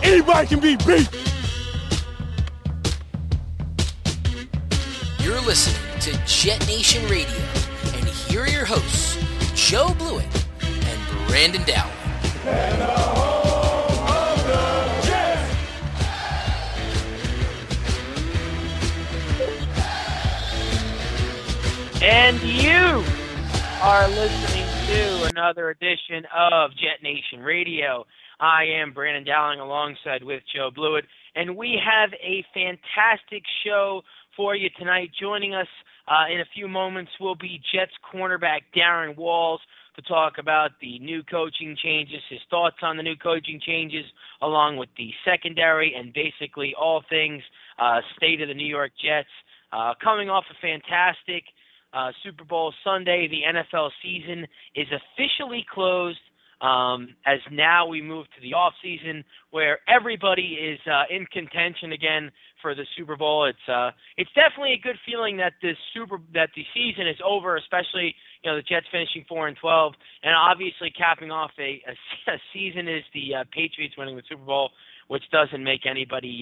Anybody can be beat. You're listening to Jet Nation Radio, and here are your hosts, Joe Blewett and Brandon Dowling. And the home of the Jets. And you are listening to another edition of Jet Nation Radio. I am Brandon Dowling alongside with Joe Blewett, and we have a fantastic show for you tonight. Joining us in a few moments will be Jets cornerback Darren Walls to talk about the new coaching changes, his thoughts on the new coaching changes, along with the secondary and basically all things state of the New York Jets. Coming off a fantastic Super Bowl Sunday, the NFL season is officially closed. As now we move to the off season where everybody is in contention again for the Super Bowl. It's definitely a good feeling that the season is over, especially the Jets finishing 4-12, and obviously capping off a season is the Patriots winning the Super Bowl, which doesn't make anybody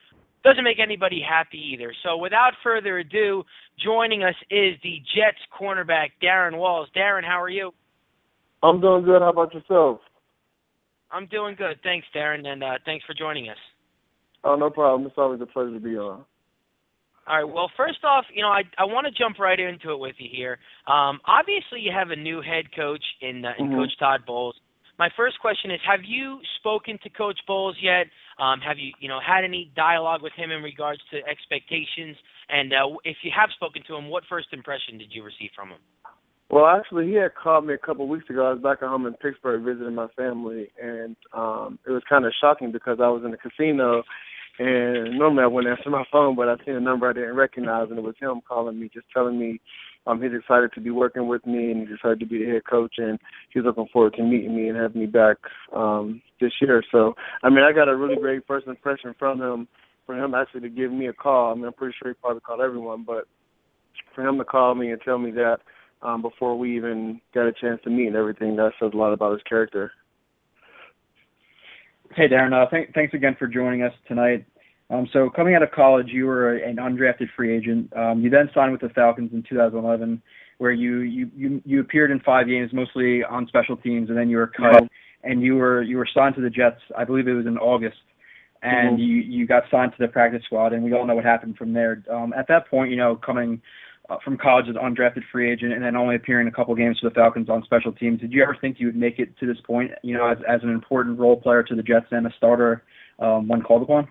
happy either. So without further ado, joining us is the Jets cornerback Darren Walls. Darren, how are you? I'm doing good. How about yourself? I'm doing good. Thanks, Darren, and thanks for joining us. Oh, no problem. It's always a pleasure to be on. All right. Well, first off, I want to jump right into it with you here. Obviously, you have a new head coach in Coach Todd Bowles. My first question is, have you spoken to Coach Bowles yet? Have you, had any dialogue with him in regards to expectations? And if you have spoken to him, what first impression did you receive from him? Well, actually, he had called me a couple of weeks ago. I was back at home in Pittsburgh visiting my family, and it was kind of shocking because I was in the casino, and normally I wouldn't answer my phone, but I seen a number I didn't recognize, and it was him calling me, just telling me he's excited to be working with me, and he's excited to be the head coach, and he's looking forward to meeting me and having me back this year. So, I got a really great first impression from him, for him actually to give me a call. I'm pretty sure he probably called everyone, but for him to call me and tell me that before we even got a chance to meet and everything, that says a lot about his character. Hey, Darren. Thanks again for joining us tonight. So coming out of college, you were an undrafted free agent. You then signed with the Falcons in 2011, where you appeared in 5 games, mostly on special teams, and then you were cut, and you were signed to the Jets. I believe it was in August, and you got signed to the practice squad, and we all know what happened from there. At that point, coming from college as an undrafted free agent and then only appearing a couple games for the Falcons on special teams, did you ever think you would make it to this point, as an important role player to the Jets and a starter when called upon?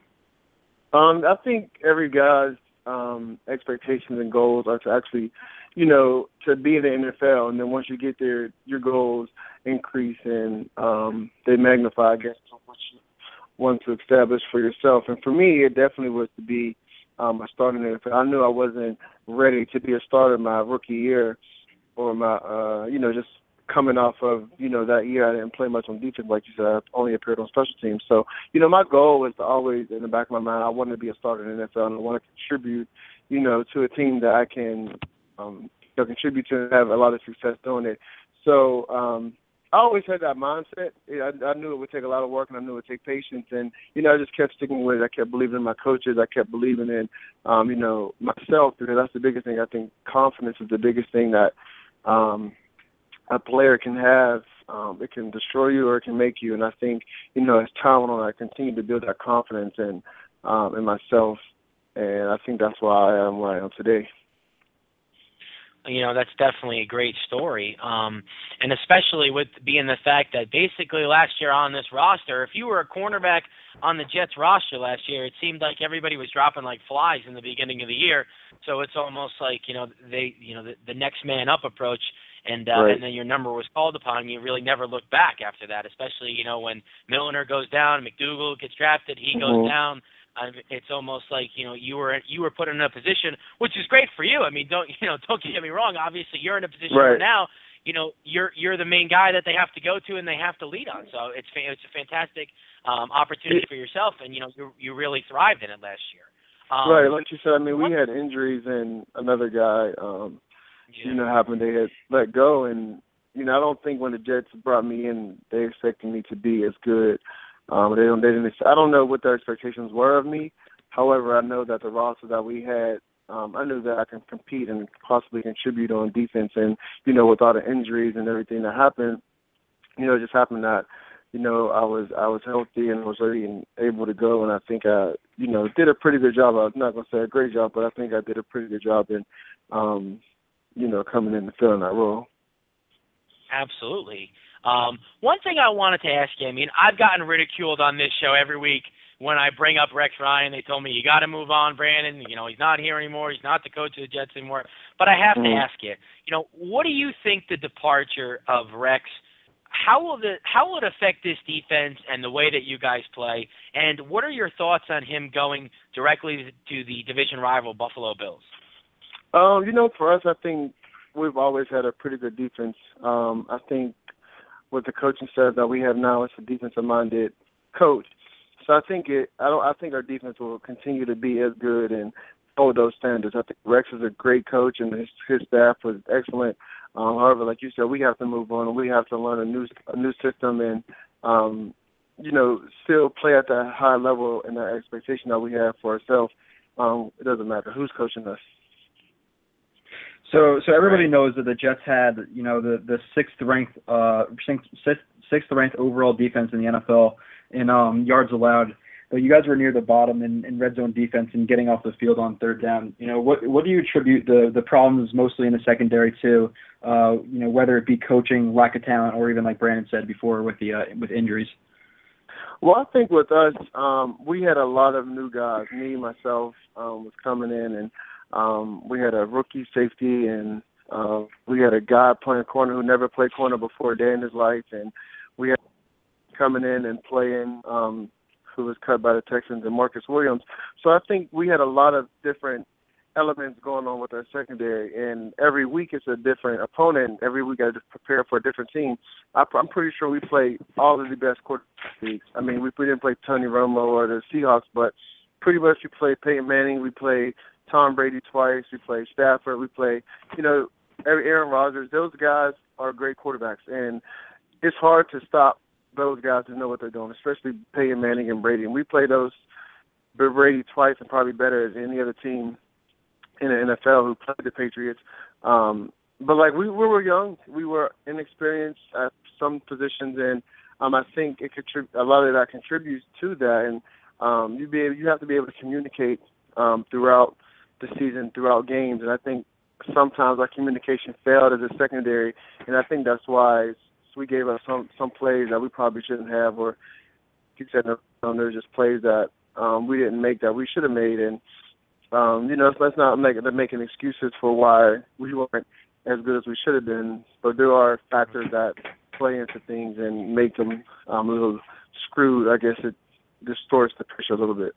I think every guy's expectations and goals are to actually, to be in the NFL, and then once you get there, your goals increase and they magnify against what you want to establish for yourself. And for me, it definitely was to be a starter in the NFL. I knew I wasn't ready to be a starter my rookie year, or my, just coming off of, that year I didn't play much on defense, like you said. I only appeared on special teams. So, my goal was to always, in the back of my mind, I wanted to be a starter in the NFL, and I want to contribute, to a team that I can contribute to and have a lot of success doing it. So I always had that mindset. I knew it would take a lot of work, and I knew it would take patience. And, I just kept sticking with it. I kept believing in my coaches. I kept believing in, myself, because that's the biggest thing. I think confidence is the biggest thing that a player can have. It can destroy you or it can make you. And I think, as time went on, I continued to build that confidence in myself. And I think that's why I am where I am today. That's definitely a great story, and especially with being the fact that basically last year on this roster, if you were a cornerback on the Jets roster last year, it seemed like everybody was dropping like flies in the beginning of the year. So it's almost like the next man up approach, and right. And then your number was called upon. You really never look back after that, especially when Milner goes down, McDougal gets drafted, he goes down. It's almost like you were put in a position, which is great for you. Don't get me wrong. Obviously, you're in a position right. where now you're the main guy that they have to go to and they have to lead on. So it's a fantastic opportunity for yourself, and you really thrived in it last year. Right, like you said. We had injuries, and another guy, happened. They had let go, and I don't think when the Jets brought me in, they expected me to be as good I don't know what their expectations were of me. However, I know that the roster that we had, I knew that I can compete and possibly contribute on defense. And, with all the injuries and everything that happened, it just happened that, I was healthy and was ready and able to go. And I think I, did a pretty good job. I'm not going to say a great job, but I think I did a pretty good job in, coming in and filling that role. Absolutely. One thing I wanted to ask you, I've gotten ridiculed on this show every week when I bring up Rex Ryan. They told me, you got to move on, Brandon. He's not here anymore. He's not the coach of the Jets anymore. But I have to ask you, what do you think the departure of Rex, how will it affect this defense and the way that you guys play? And what are your thoughts on him going directly to the division rival Buffalo Bills? For us, I think we've always had a pretty good defense. I think with the coaching staff that we have now, it's a defensive-minded coach. So I think our defense will continue to be as good and hold those standards. I think Rex is a great coach, and his staff was excellent. However, like you said, we have to move on, and we have to learn a new system, and still play at that high level and that expectation that we have for ourselves. It doesn't matter who's coaching us. So everybody knows that the Jets had, the sixth ranked overall defense in the NFL in yards allowed. But you guys were near the bottom in red zone defense and getting off the field on third down. What do you attribute the problems mostly in the secondary to? Whether it be coaching, lack of talent, or even like Brandon said before with injuries. Well, I think with us, we had a lot of new guys. Me, myself, was coming in, and we had a rookie safety, and we had a guy playing corner who never played corner before a day in his life, and we had coming in and playing who was cut by the Texans, and Marcus Williams. So I think we had a lot of different elements going on with our secondary, and every week it's a different opponent. Every week I just prepare for a different team. I'm pretty sure we played all of the best quarterbacks. We didn't play Tony Romo or the Seahawks, but pretty much we played Peyton Manning, we played Tom Brady twice, we played Stafford, we played, Aaron Rodgers. Those guys are great quarterbacks, and it's hard to stop those guys to know what they're doing, especially Peyton Manning and Brady. And we play Brady twice and probably better than any other team in the NFL who played the Patriots. But we were young, we were inexperienced at some positions, and I think a lot of that contributes to that. And you have to be able to communicate throughout the season, throughout games. And I think sometimes our communication failed as a secondary, and I think that's why we gave us some plays that we probably shouldn't have, or you said there's just plays that we didn't make that we should have made. And let's not making excuses for why we weren't as good as we should have been, but there are factors that play into things and make them a little screwed. I guess it distorts the picture a little bit.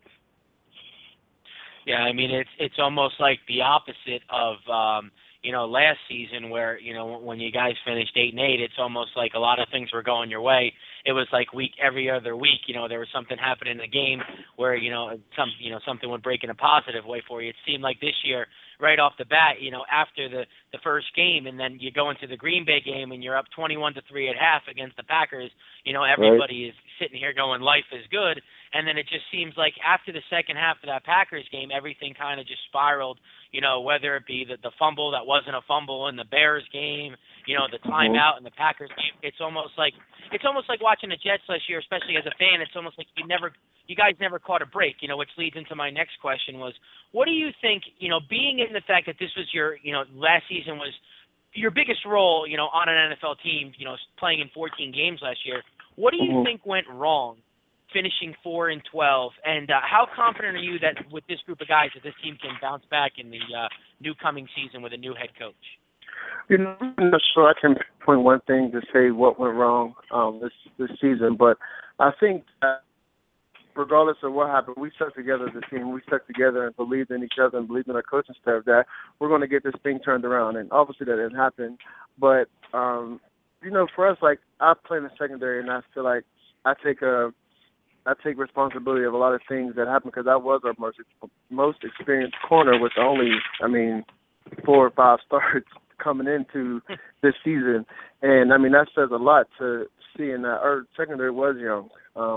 Yeah, it's almost like the opposite of last season where, when you guys finished 8-8, it's almost like a lot of things were going your way. It was like every other week, there was something happening in the game where, something would break in a positive way for you. It seemed like this year, right off the bat, after the first game, and then you go into the Green Bay game and you're up 21-3 at half against the Packers, everybody is sitting here going, life is good. And then it just seems like after the second half of that Packers game, everything kind of just spiraled, whether it be the fumble that wasn't a fumble in the Bears game, the timeout in the Packers game. It's almost like watching the Jets last year, especially as a fan. It's almost like you guys never caught a break, which leads into my next question was, what do you think, being in the fact that this was your, last season was your biggest role, on an NFL team, playing in 14 games last year, what do you think went wrong finishing 4-12, and how confident are you that with this group of guys that this team can bounce back in the new coming season with a new head coach? I'm not sure I can point one thing to say what went wrong this season, but I think that regardless of what happened, we stuck together as a team. We stuck together and believed in each other and believed in our coaching staff that we're going to get this thing turned around. And obviously that didn't happen. But, for us, I play in the secondary, and I feel like I take responsibility of a lot of things that happened because I was our most experienced corner with only, 4 or 5 starts coming into this season. And, that says a lot to seeing that our secondary was young.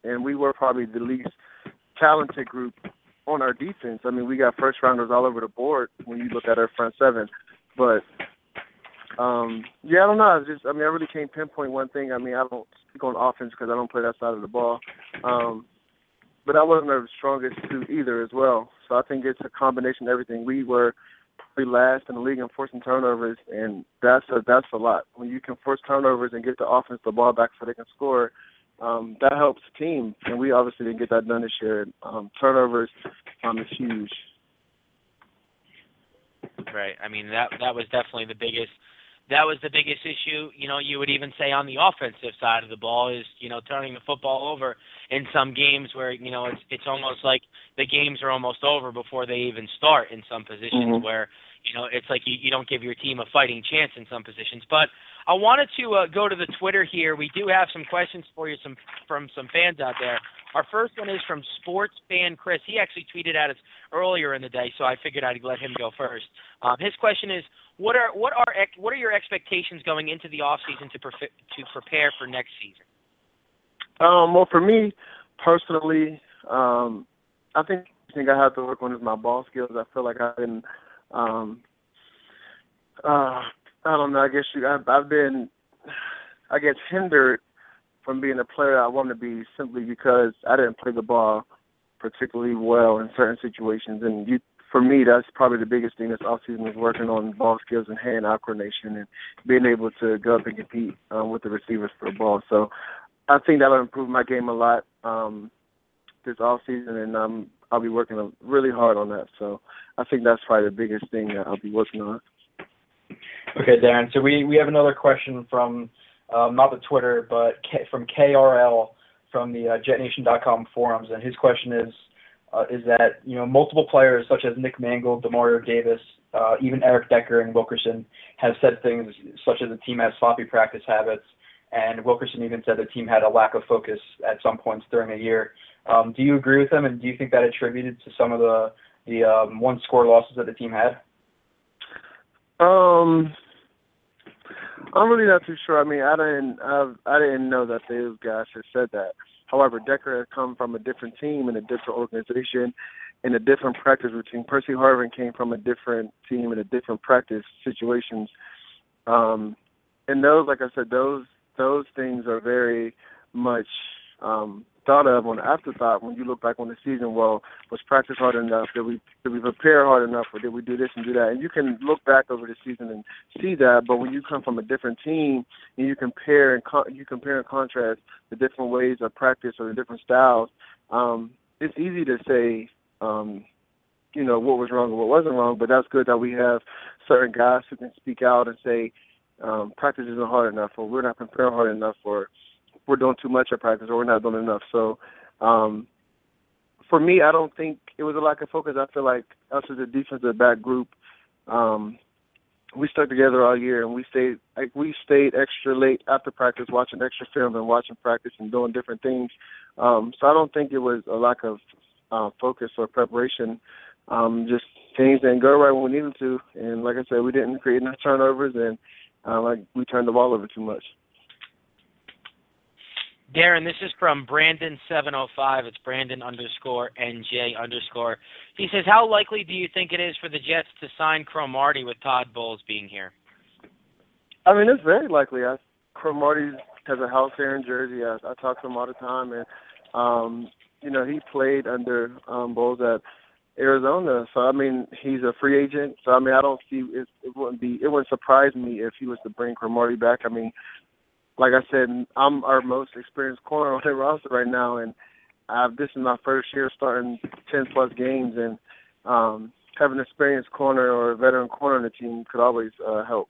and we were probably the least talented group on our defense. I mean, we got first-rounders all over the board when you look at our front seven. But, yeah, I don't know. I really can't pinpoint one thing. I mean, I don't speak on offense because I don't play that side of the ball. But I wasn't our strongest suit either as well. So I think it's a combination of everything. We were probably last in the league in forcing turnovers, and that's a lot. When you can force turnovers and get the offense the ball back so they can score, that helps the team. And we obviously didn't get that done this year. Turnovers is huge. Right. I mean, that was definitely the biggest. That was the biggest issue. You know, you would even say on the offensive side of the ball is, you know, turning the football over in some games where, you know, it's almost like the games are almost over before they even start in some positions where, you know, it's like you don't give your team a fighting chance in some positions. But I wanted to go to the Twitter here. We do have some questions for you from some fans out there. Our first one is from Sports Fan Chris. He actually tweeted at us earlier in the day, so I figured I'd let him go first. His question is, what are your expectations going into the off season to prepare for next season? Well, for me personally, I think I have to work on is my ball skills. I feel like I've been, I don't know. I guess I've been, I guess, hindered from being a player I want to be simply because I didn't play the ball particularly well in certain situations. And for me, that's probably the biggest thing this offseason is working on ball skills and hand-eye coordination and being able to go up and compete with the receivers for the ball. So I think that'll improve my game a lot this offseason, and I'll be working really hard on that. So I think that's probably the biggest thing that I'll be working on. Okay, Darren. So we have another question from not the Twitter, but from KRL from the JetNation.com forums, and his question is that, you know, multiple players such as Nick Mangold, Demario Davis, even Eric Decker and Wilkerson have said things such as the team has sloppy practice habits, and Wilkerson even said the team had a lack of focus at some points during the year. Do you agree with them, and do you think that attributed to some of the one-score losses that the team had? I'm really not too sure. I mean, I didn't know that those guys had said that. However, Decker has come from a different team and a different organization in a different practice routine. Percy Harvin came from a different team in a different practice situations. And those, like I said, those things are very much thought of on the afterthought when you look back on the season. Well, was practice hard enough? Did we prepare hard enough, or did we do this and do that? And you can look back over the season and see that. But when you come from a different team and you compare and contrast the different ways of practice or the different styles, it's easy to say, you know, what was wrong and what wasn't wrong. But that's good that we have certain guys who can speak out and say practice isn't hard enough, or we're not preparing hard enough, or we're doing too much at practice, or we're not doing enough. So for me, I don't think it was a lack of focus. I feel like us as a defensive back group, we stuck together all year, and we stayed extra late after practice, watching extra film and watching practice and doing different things. So I don't think it was a lack of focus or preparation. Just things didn't go right when we needed to, and like I said, we didn't create enough turnovers, and we turned the ball over too much. Darren, this is from Brandon705. It's Brandon_NJ_. He says, how likely do you think it is for the Jets to sign Cromartie with Todd Bowles being here? I mean, it's very likely. Cromartie has a house here in Jersey. I talk to him all the time, and you know, he played under Bowles at Arizona. So I mean, he's a free agent. So I mean, I don't see it wouldn't surprise me if he was to bring Cromartie back. I mean, like I said, I'm our most experienced corner on the roster right now, and this is my first year starting 10-plus games, and having an experienced corner or a veteran corner on the team could always help.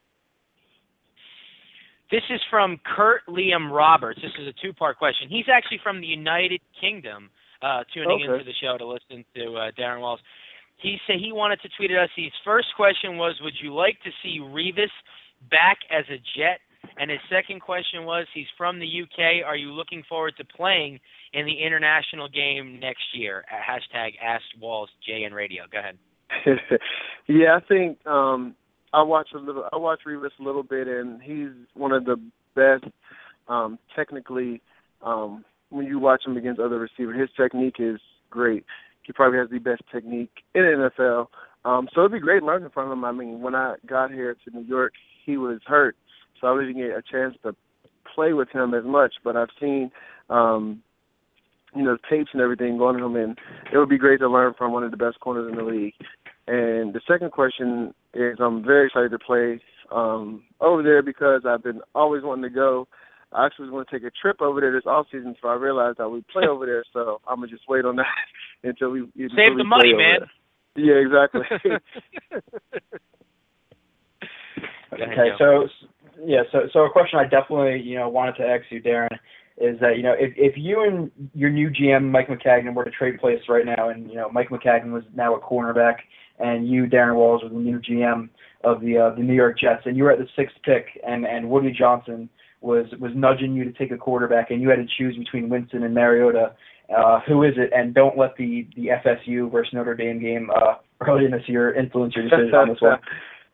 This is from Kurt Liam Roberts. This is a two-part question. He's actually from the United Kingdom, tuning into the show to listen to Darren Walls. He said he wanted to tweet at us. His first question was, would you like to see Revis back as a Jet? And his second question was, he's from the UK. Are you looking forward to playing in the international game next year? #AskWallsJN Radio. Go ahead. Yeah, I think I watched Revis a little bit, and he's one of the best technically when you watch him against other receivers. His technique is great. He probably has the best technique in the NFL. So it'd be great learning from him. I mean, when I got here to New York, he was hurt, so I didn't get a chance to play with him as much. But I've seen, tapes and everything on him, and it would be great to learn from one of the best corners in the league. And the second question is, I'm very excited to play over there because I've been always wanting to go. I actually was going to take a trip over there this offseason, so I realized I would play over there. So I'm going to just wait on that until we save the money, man. There. Yeah, exactly. Okay, so a question I definitely, wanted to ask you, Darren, is that, if you and your new GM, Mike Maccagnan, were to trade places right now, and, Mike Maccagnan was now a cornerback, and you, Darren Walls, were the new GM of the New York Jets, and you were at the 6th pick, and Woody Johnson was nudging you to take a quarterback, and you had to choose between Winston and Mariota, who is it? And don't let the FSU versus Notre Dame game early in this year influence your decision on this one.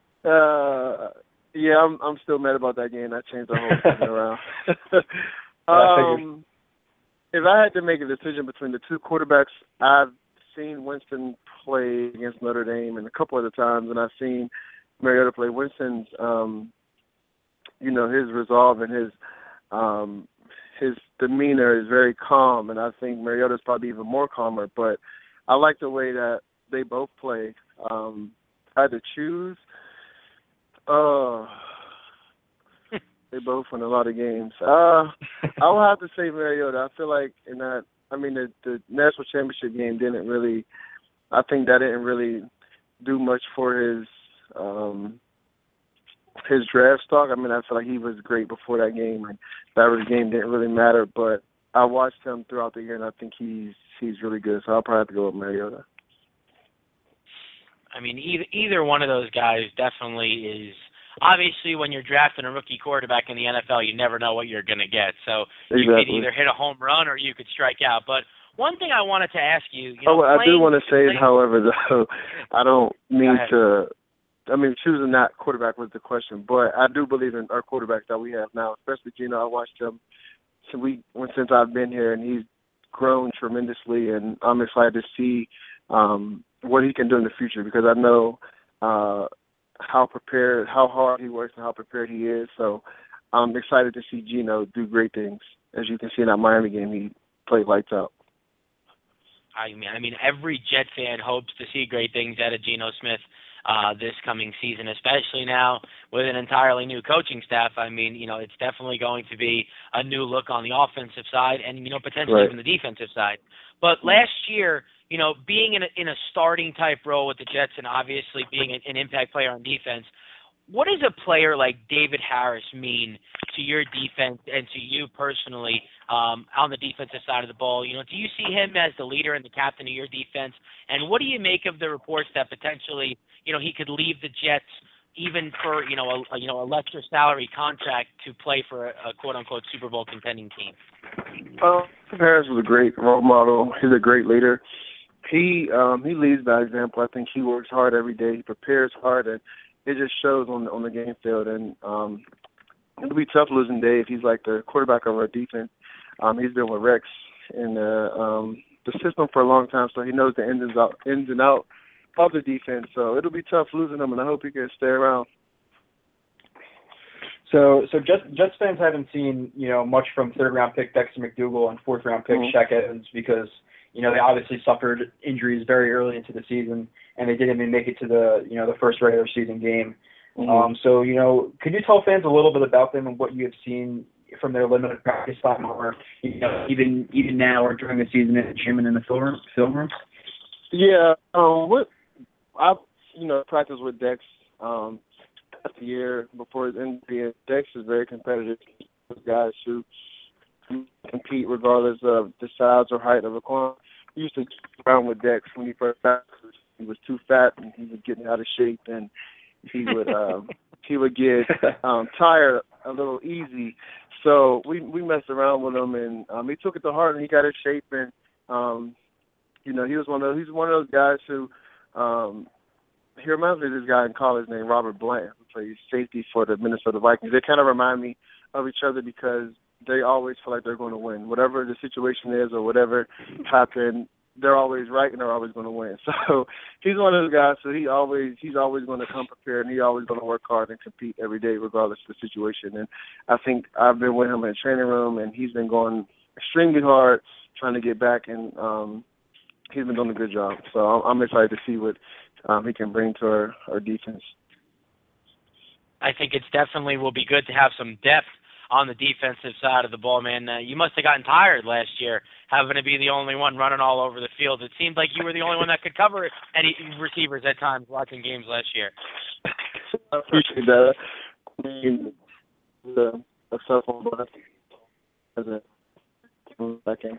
Yeah, I'm still mad about that game. That changed the whole season around. If I had to make a decision between the two quarterbacks, I've seen Winston play against Notre Dame and a couple other times, and I've seen Mariota play. Winston's, his resolve and his demeanor is very calm, and I think Mariota's probably even more calmer. But I like the way that they both play. If I had to choose, they both win a lot of games. I will have to say Mariota. I feel like the national championship game didn't really do much for his draft stock. I feel like he was great before that game, and that game didn't really matter. But I watched him throughout the year, and I think he's really good. So I'll probably have to go with Mariota. Either one of those guys definitely is. Obviously, when you're drafting a rookie quarterback in the NFL, you never know what you're going to get. So you could either hit a home run or you could strike out. But one thing I wanted to ask you, I do want to say, however, though, I don't mean to. Choosing that quarterback was the question, but I do believe in our quarterbacks that we have now, especially Geno. I watched him since I've been here, and he's grown tremendously, and I'm excited to see what he can do in the future because I know how hard he works and how prepared he is. So I'm excited to see Geno do great things. As you can see in that Miami game, he played lights out. Every Jet fan hopes to see great things out of Geno Smith this coming season, especially now with an entirely new coaching staff. It's definitely going to be a new look on the offensive side and, potentially even the defensive side. But last year, being in a starting type role with the Jets and obviously being an impact player on defense, what does a player like David Harris mean to your defense and to you personally on the defensive side of the ball? Do you see him as the leader and the captain of your defense? And what do you make of the reports that potentially, he could leave the Jets even for, a lesser salary contract to play for a quote-unquote Super Bowl contending team? Harris was a great role model. He's a great leader. He leads by example. I think he works hard every day. He prepares hard, and it just shows on the game field. And it'll be tough losing Dave. He's like the quarterback of our defense. He's been with Rex in the system for a long time, so he knows the ins and outs of the defense. So it'll be tough losing him, and I hope he can stay around. So Jets fans haven't seen much from 3rd-round pick Dexter McDougal and 4th-round pick Shaq Evans because they obviously suffered injuries very early into the season, and they didn't even make it to the first regular season game. So could you tell fans a little bit about them and what you have seen from their limited practice time, or even now or during the season in the gym and in the film room? Yeah, I practiced with Dex last year before his injury. Dex is very competitive. Those guys who compete regardless of the size or height of a corner. We used to joke around with Dex when he first practiced. He was too fat and he was getting out of shape, and he would get tired a little easy. So we messed around with him, and he took it to heart, and he got in shape. And he was he's one of those guys who he reminds me of this guy in college named Robert Bland, who plays safety for the Minnesota Vikings. They kind of remind me of each other because they always feel like they're going to win. Whatever the situation is or whatever happened, they're always right and they're always going to win. So he's one of those guys. So he's always going to come prepared, and he's always going to work hard and compete every day, regardless of the situation. And I think I've been with him in the training room, and he's been going extremely hard trying to get back, and he's been doing a good job. So I'm excited to see what he can bring to our defense. I think it's definitely will be good to have some depth on the defensive side of the ball, man. You must have gotten tired last year having to be the only one running all over the field. It seemed like you were the only one that could cover any receivers at times watching games last year. I appreciate that. I mean, the cell phone as a second.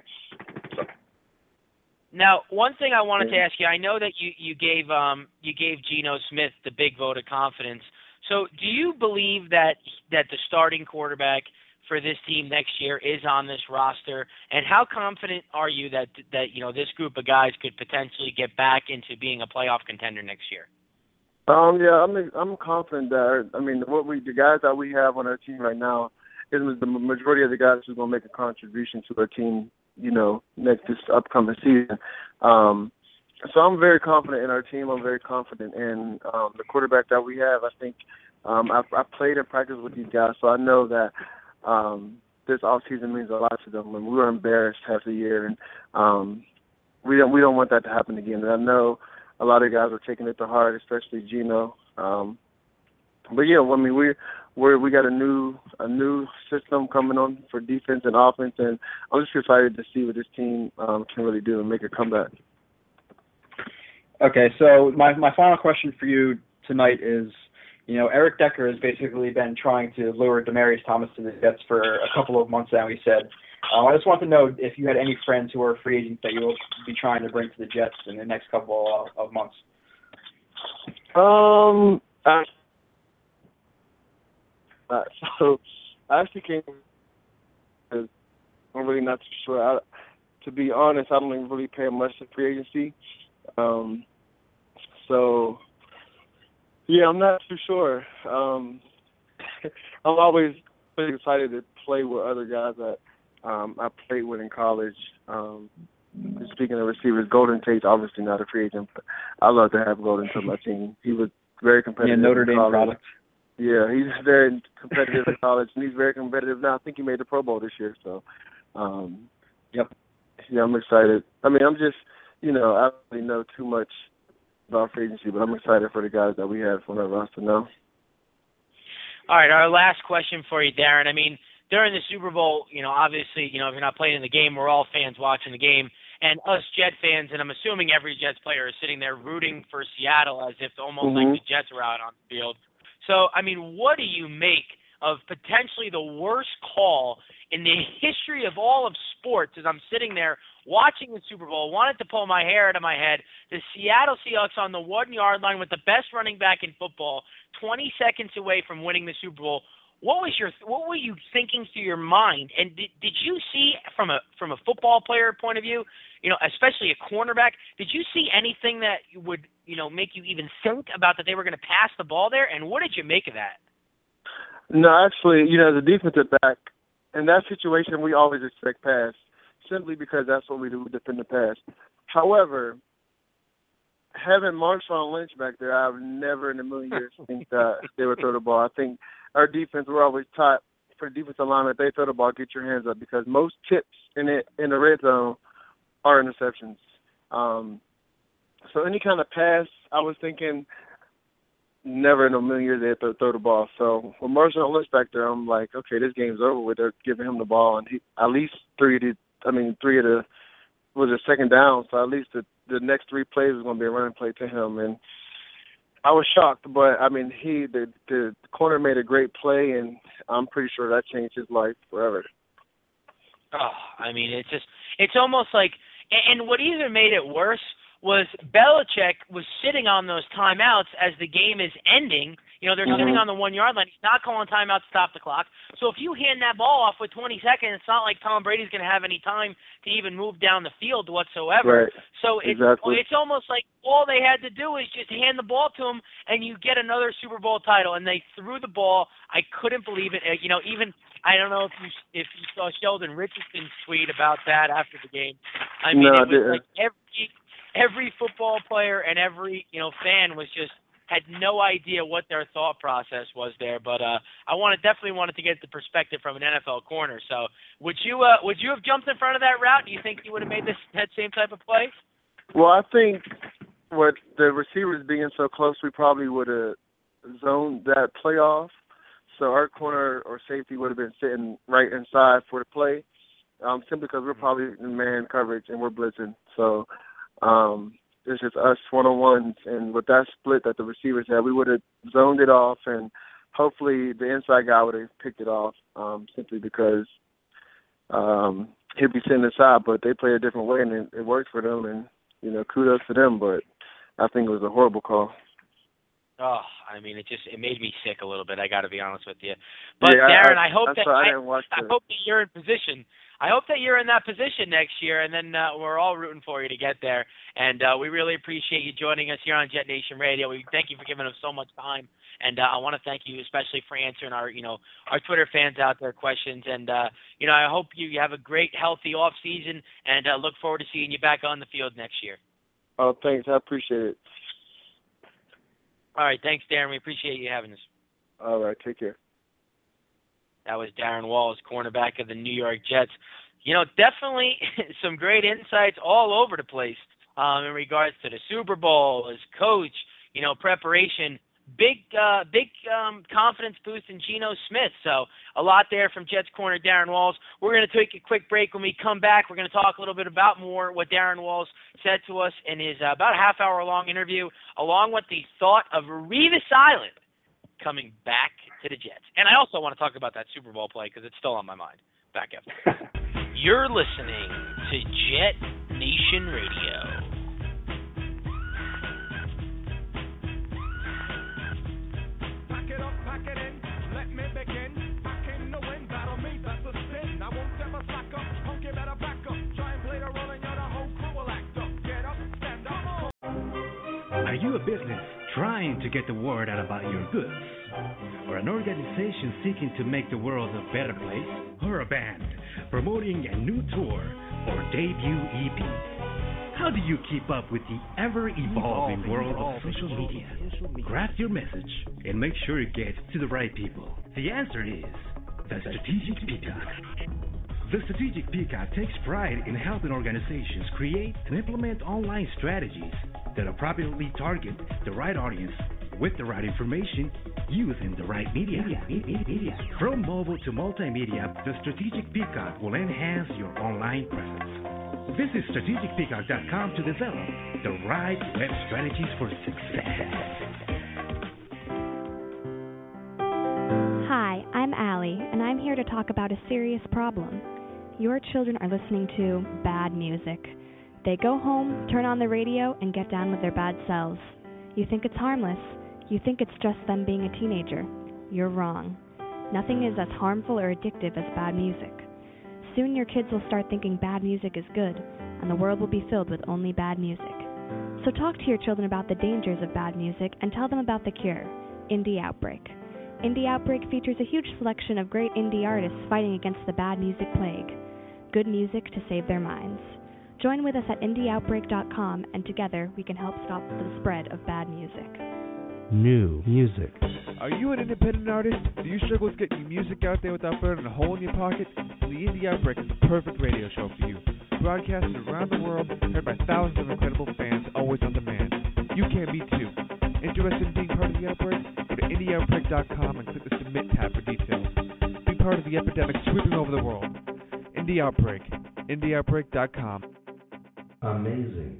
Now, one thing I wanted to ask you, I know that you gave Geno Smith the big vote of confidence. So do you believe that the starting quarterback for this team next year is on this roster? And how confident are you that this group of guys could potentially get back into being a playoff contender next year? Yeah, I'm confident that the guys that we have on our team right now is the majority of the guys who's going to make a contribution to our team, this upcoming season. So I'm very confident in our team. I'm very confident in the quarterback that we have. I think I played and practiced with these guys, so I know that this offseason means a lot to them. And we were embarrassed half the year, and we don't want that to happen again. And I know a lot of guys are taking it to heart, especially Geno. But yeah, we got a new system coming on for defense and offense, and I'm just excited to see what this team can really do and make a comeback. Okay, so my final question for you tonight is, Eric Decker has basically been trying to lure Demaryius Thomas to the Jets for a couple of months now, he said. I just want to know if you had any friends who are free agents that you will be trying to bring to the Jets in the next couple of months. So I actually came because I'm really not too sure. To be honest, I don't even really pay much to free agency. So, yeah, I'm not too sure. I'm always pretty excited to play with other guys that I played with in college. Speaking of receivers, Golden Tate's obviously not a free agent, but I love to have Golden to my team. He was very competitive. Yeah, Notre Dame product. Yeah, he's very competitive in college, and he's very competitive now. I think he made the Pro Bowl this year, so. Yep. Yeah, I'm excited. I'm just, I don't really know too much about free agency, but I'm excited for the guys that we have on our roster now. All right, our last question for you, Darren. During the Super Bowl, obviously, if you're not playing in the game, we're all fans watching the game. And us Jet fans, and I'm assuming every Jets player is sitting there rooting for Seattle as if almost like the Jets are out on the field. So, what do you make of potentially the worst call in the history of all of sports as I'm sitting there watching the Super Bowl, wanted to pull my hair out of my head, the Seattle Seahawks on the 1-yard line with the best running back in football, 20 seconds away from winning the Super Bowl? What were you thinking through your mind? And did you see from a football player point of view, especially a cornerback, did you see anything that would, make you even think about that they were going to pass the ball there? And what did you make of that? No, actually, the defensive back, in that situation, we always expect pass, simply because that's what we do, we defend the pass. However, having Marshawn Lynch back there, I would never in a million years think that they would throw the ball. I think our defense, we're always taught for the defensive line, if they throw the ball, get your hands up, because most tips in the red zone are interceptions. So any kind of pass, I was thinking never in a million years they'd throw the ball. So when Marshawn Lynch back there, I'm like, okay, this game's over with. They're giving him the ball, and at least three of the was a second down. So at least the next 3 plays was going to be a running play to him, and I was shocked. But the corner made a great play, and I'm pretty sure that changed his life forever. Oh, it's almost like, and what even made it worse was Belichick was sitting on those timeouts as the game is ending, They're sitting on the 1 yard line. He's not calling timeout to stop the clock. So if you hand that ball off with 20 seconds, it's not like Tom Brady's going to have any time to even move down the field whatsoever. Right. So it's almost like all they had to do is just hand the ball to him, and you get another Super Bowl title. And they threw the ball. I couldn't believe it. Even I don't know if you saw Sheldon Richardson's tweet about that after the game. I mean, it was like every football player and every fan was just had no idea what their thought process was there. But I definitely wanted to get the perspective from an NFL corner. So would you have jumped in front of that route? Do you think you would have made that same type of play? Well, I think with the receivers being so close, we probably would have zoned that play off. So our corner or safety would have been sitting right inside for the play, simply because we're probably in man coverage and we're blitzing. So it's just us one-on-ones. And with that split that the receivers had, we would have zoned it off, and hopefully the inside guy would have picked it off simply because he'd be sitting inside. But they play a different way, and it worked for them. And, kudos to them. But I think it was a horrible call. Oh, I mean, it made me sick a little bit. I got to be honest with you. But Darren, I hope that you're in position. I hope that you're in that position next year, and then we're all rooting for you to get there. And we really appreciate you joining us here on Jet Nation Radio. We thank you for giving us so much time, and I want to thank you especially for answering our Twitter fans out there questions. And I hope you have a great, healthy off season, and look forward to seeing you back on the field next year. Oh, thanks. I appreciate it. All right, thanks, Darren. We appreciate you having us. All right, take care. That was Darren Walls, cornerback of the New York Jets. Definitely some great insights all over the place in regards to the Super Bowl, his coach, preparation. Big confidence boost in Geno Smith. So a lot there from Jets corner Darren Walls. We're going to take a quick break. When we come back, we're going to talk a little bit about more what Darren Walls said to us in his about a half-hour-long interview, along with the thought of Revis Island coming back to the Jets. And I also want to talk about that Super Bowl play because it's still on my mind. Back after. You're listening to Jet Nation Radio. Are you a business trying to get the word out about your goods? Or an organization seeking to make the world a better place? Or a band promoting a new tour or debut EP? How do you keep up with the ever-evolving world of social media? Craft your message and make sure it gets to the right people. The answer is the Strategic Peacock. The Strategic Peacock takes pride in helping organizations create and implement online strategies that appropriately target the right audience with the right information using the right media. From mobile to multimedia, the Strategic Peacock will enhance your online presence. Visit strategicpeacock.com to develop the right web strategies for success. Hi, I'm Allie, and I'm here to talk about a serious problem. Your children are listening to bad music. They go home, turn on the radio, and get down with their bad selves. You think it's harmless. You think it's just them being a teenager. You're wrong. Nothing is as harmful or addictive as bad music. Soon your kids will start thinking bad music is good, and the world will be filled with only bad music. So talk to your children about the dangers of bad music and tell them about the cure, Indie Outbreak. Indie Outbreak features a huge selection of great indie artists fighting against the bad music plague. Good music to save their minds. Join with us at indieoutbreak.com, and together we can help stop the spread of bad music. New music. Are you an independent artist? Do you struggle with getting your music out there without burning a hole in your pocket? The Indie Outbreak is the perfect radio show for you. Broadcasted around the world, heard by thousands of incredible fans, always on demand. You can be too. Interested in being part of the Outbreak? Go to indieoutbreak.com and click the Submit tab for details. Be part of the epidemic sweeping over the world. Indie Outbreak. indieoutbreak.com. Amazing.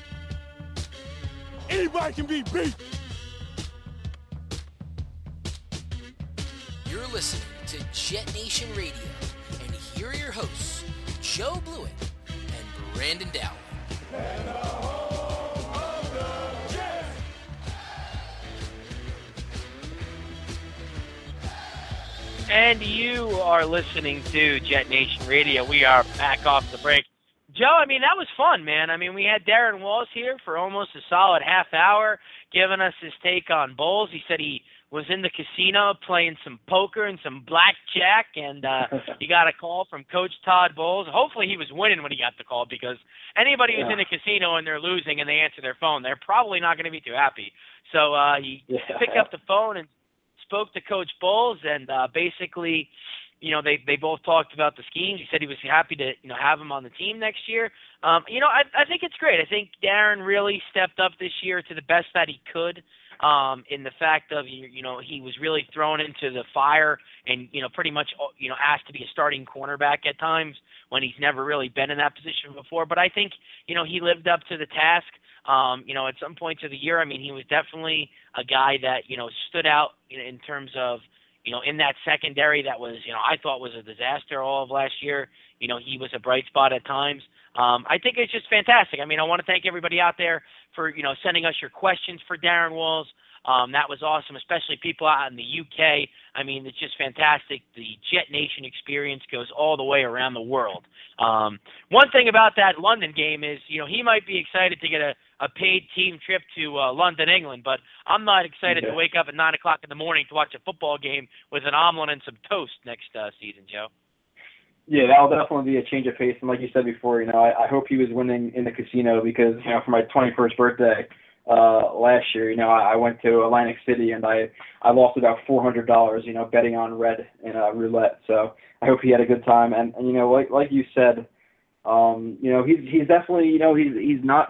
Anybody can be beat. listening to Jet Nation Radio, and here are your hosts, Joe Blewett and Brandon Dowling. And the home of the Jets. And you are listening to Jet Nation Radio. We are back off the break. Joe, I mean, that was fun, man. I mean, we had Darren Walls here for almost a solid half hour giving us his take on bowls. He said he was in the casino playing some poker and some blackjack, and he got a call from Coach Todd Bowles. Hopefully he was winning when he got the call, because anybody who's in a casino and they're losing and they answer their phone, they're probably not going to be too happy. So he picked up the phone and spoke to Coach Bowles, and basically, you know, they both talked about the schemes. He said he was happy to, you know, have him on the team next year. You know, I think it's great. I think Darren really stepped up this year to the best that he could, in the fact of, you know, he was really thrown into the fire and, you know, pretty much, you know, asked to be a starting cornerback at times when he's never really been in that position before. But I think, you know, he lived up to the task. You know, at some points of the year, I mean, he was definitely a guy that, you know, stood out in terms of, you know, in that secondary that was, you know, I thought was a disaster all of last year. You know, he was a bright spot at times. I think it's just fantastic. I mean, I want to thank everybody out there for, you know, sending us your questions for Darren Walls. That was awesome, especially people out in the UK. I mean, it's just fantastic. The Jet Nation experience goes all the way around the world. One thing about that London game is, you know, he might be excited to get a paid team trip to London, England, but I'm not excited to wake up at 9 o'clock in the morning to watch a football game with an omelet and some toast next season, Joe. Yeah, that'll definitely be a change of pace. And like you said before, you know, I hope he was winning in the casino, because, you know, for my 21st birthday last year, you know, I went to Atlantic City and I lost about $400, you know, betting on red in roulette. So I hope he had a good time. And you know, like you said, you know, he's definitely, you know, he's not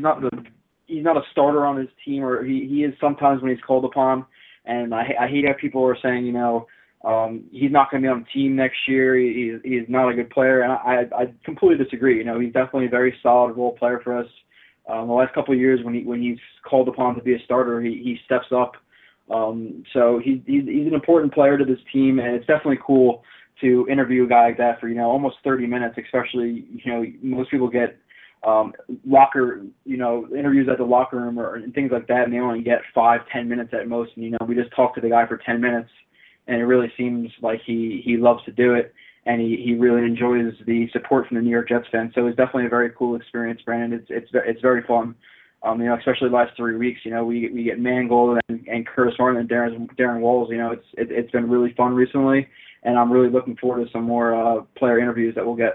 a starter on his team, or he is sometimes when he's called upon. And I hate how people are saying, you know, he's not going to be on the team next year. He's not a good player, and I completely disagree. You know, he's definitely a very solid role player for us. The last couple of years, when he's called upon to be a starter, he steps up. So he's an important player to this team, and it's definitely cool to interview a guy like that for, you know, almost 30 minutes. Especially, you know, most people get interviews at the locker room and things like that, and they only get 5-10 minutes at most. And, you know, we just talked to the guy for 10 minutes. And it really seems like he loves to do it, and he really enjoys the support from the New York Jets fans. So it's definitely a very cool experience, Brandon. It's very fun. You know, especially the last 3 weeks. You know, we get Mangold and Curtis Martin and Darren Walls. You know, it's been really fun recently, and I'm really looking forward to some more player interviews that we'll get.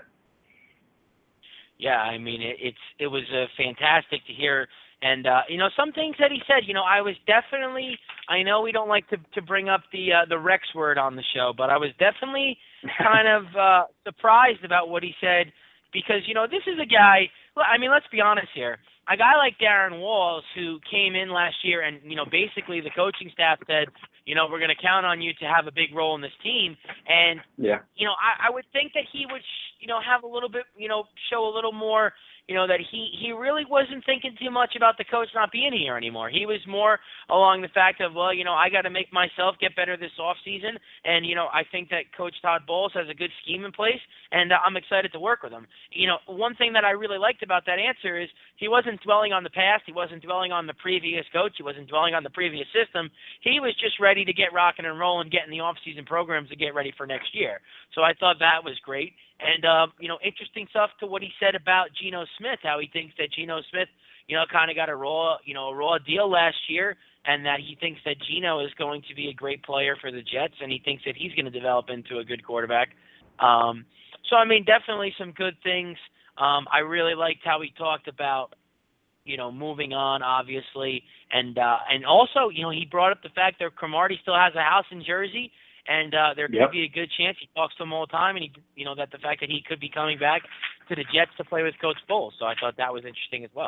Yeah, I mean, it was fantastic to hear. And, you know, some things that he said, you know, I was definitely, I know we don't like to bring up the Rex word on the show, but I was definitely kind of surprised about what he said, because, you know, this is a guy, I mean, let's be honest here. A guy like Darren Walls, who came in last year and, you know, basically the coaching staff said, you know, we're going to count on you to have a big role in this team. And, you know, I would think that he would, you know, have a little bit, you know, show a little more, you know, that he really wasn't thinking too much about the coach not being here anymore. He was more along the fact of, well, you know, I got to make myself get better this offseason. And, you know, I think that Coach Todd Bowles has a good scheme in place, and I'm excited to work with him. You know, one thing that I really liked about that answer is he wasn't dwelling on the past. He wasn't dwelling on the previous coach. He wasn't dwelling on the previous system. He was just ready to get rocking and rolling, get in the offseason programs to get ready for next year. So I thought that was great. And, you know, interesting stuff to what he said about Geno Smith, how he thinks that Geno Smith, you know, kind of got a raw deal last year, and that he thinks that Geno is going to be a great player for the Jets, and he thinks that he's going to develop into a good quarterback. So, I mean, definitely some good things. I really liked how he talked about, you know, moving on, obviously. And also, you know, he brought up the fact that Cromartie still has a house in Jersey, and there could be a good chance. He talks to him all the time, and you know, that the fact that he could be coming back to the Jets to play with Coach Bowles. So I thought that was interesting as well.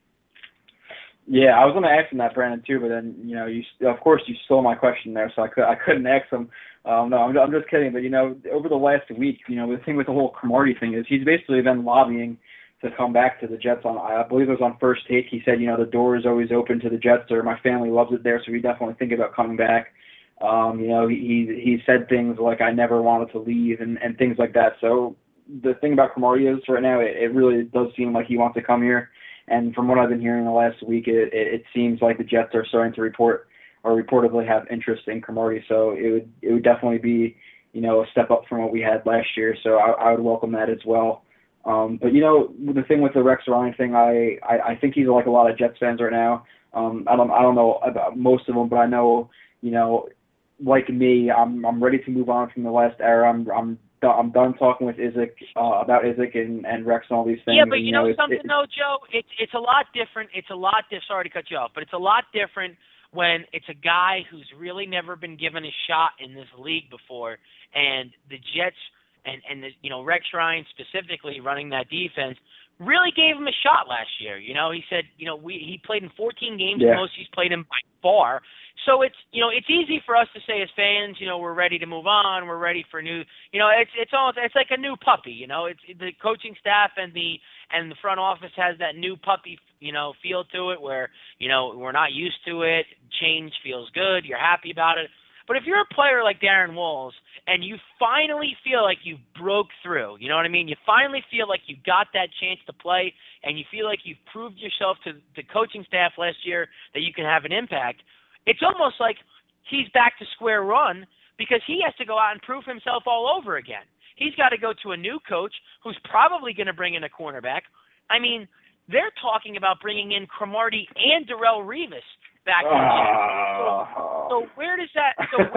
Yeah, I was going to ask him that, Brandon, too, but then, you know, of course you stole my question there, so I couldn't ask him. No, I'm just kidding. But, you know, over the last week, you know, the thing with the whole Cromartie thing is he's basically been lobbying to come back to the Jets. I believe it was on First Take. He said, you know, the door is always open to the Jets, or my family loves it there, so we definitely think about coming back. He said things like, I never wanted to leave and things like that. So the thing about Cromartie is right now, it really does seem like he wants to come here. And from what I've been hearing the last week, it seems like the Jets are starting to reportedly have interest in Cromartie. So it would definitely be, a step up from what we had last year. So I would welcome that as well. But the thing with the Rex Ryan thing, I think he's like a lot of Jets fans right now. I don't know about most of them, but I know, like me, I'm ready to move on from the last era. I'm done talking with Izek about Izek and Rex and all these things. Yeah, but you know something though, Joe? It's a lot different. Sorry to cut you off, but it's a lot different when it's a guy who's really never been given a shot in this league before, and the Jets and Rex Ryan specifically running that defense really gave him a shot last year. He said, he played in 14 games, the most he's played in by far. So it's easy for us to say as fans, we're ready to move on, we're ready for new, it's like a new puppy, it's the coaching staff and the front office has that new puppy, feel to it where, we're not used to it, change feels good, you're happy about it. But if you're a player like Darren Walls and you finally feel like you broke through, you know what I mean? You finally feel like you got that chance to play and you feel like you've proved yourself to the coaching staff last year that you can have an impact, it's almost like he's back to square one because he has to go out and prove himself all over again. He's got to go to a new coach who's probably going to bring in a cornerback. I mean, they're talking about bringing in Cromartie and Darrelle Revis back in the So where does that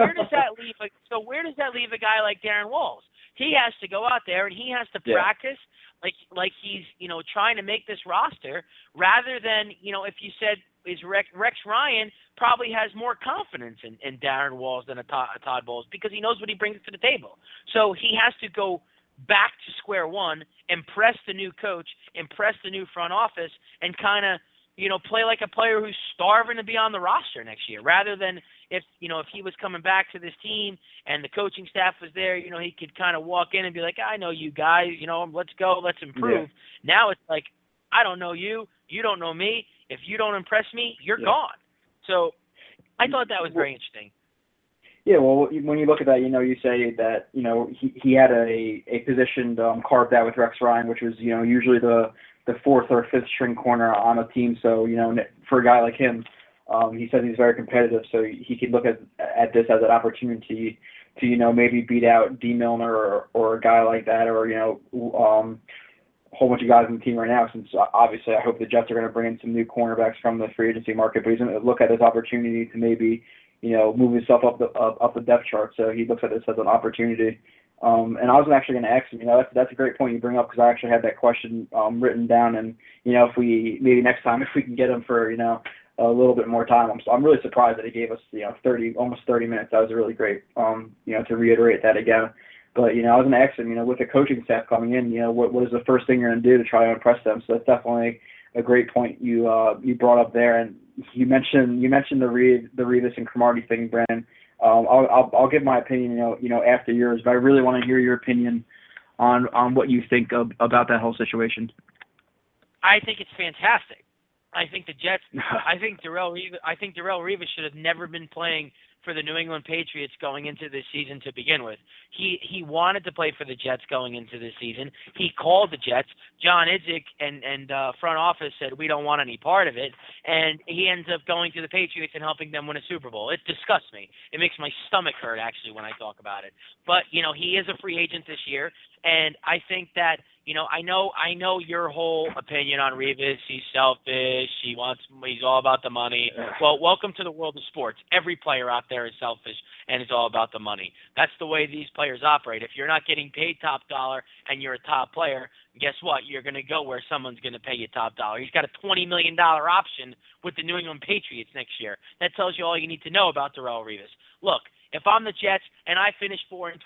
leave a guy like Darren Walls? He has to go out there and he has to practice like he's trying to make this roster rather than if you said is Rex Ryan probably has more confidence in Darren Walls than a Todd Bowles because he knows what he brings to the table. So he has to go back to square one, impress the new coach, impress the new front office, and kind of play like a player who's starving to be on the roster next year, rather than if he was coming back to this team and the coaching staff was there, he could kind of walk in and be like, I know you guys, let's go, let's improve. Yeah. Now it's like, I don't know you, you don't know me. If you don't impress me, you're gone. So I thought that was very interesting. Yeah, well, when you look at that, you say that, he had a position carved out with Rex Ryan, which was, usually the fourth or fifth string corner on a team. So, for a guy like him, he said he's very competitive. So he could look at this as an opportunity to, maybe beat out D. Milner or a guy like that, or, a whole bunch of guys on the team right now, since obviously I hope the Jets are going to bring in some new cornerbacks from the free agency market, but he's going to look at this opportunity to maybe, move himself up the depth chart. So he looks at this as an opportunity. And I was actually going to ask him, that's a great point you bring up, because I actually had that question written down, and if we maybe next time if we can get him for a little bit more time. I'm really surprised that he gave us almost 30 minutes. That was really great. To reiterate that again. But I was going to ask him, with the coaching staff coming in, what is the first thing you're going to do to try to impress them? So that's definitely a great point you brought up there. And you mentioned the Revis and Cromartie thing, Brandon. I'll give my opinion, after yours, but I really want to hear your opinion on what you think about that whole situation. I think it's fantastic. I think the Jets. I think Darrelle Revis should have never been playing for the New England Patriots going into this season to begin with. He wanted to play for the Jets going into this season. He called the Jets. John Idzik and front office said, we don't want any part of it. And he ends up going to the Patriots and helping them win a Super Bowl. It disgusts me. It makes my stomach hurt, actually, when I talk about it. But, he is a free agent this year. And I think that, I know your whole opinion on Revis. He's selfish. He's all about the money. Well, welcome to the world of sports. Every player out there is selfish and it's all about the money. That's the way these players operate. If you're not getting paid top dollar and you're a top player, guess what? You're going to go where someone's going to pay you top dollar. He's got a $20 million option with the New England Patriots next year. That tells you all you need to know about Darrelle Revis. Look, if I'm the Jets and I finish 4-12,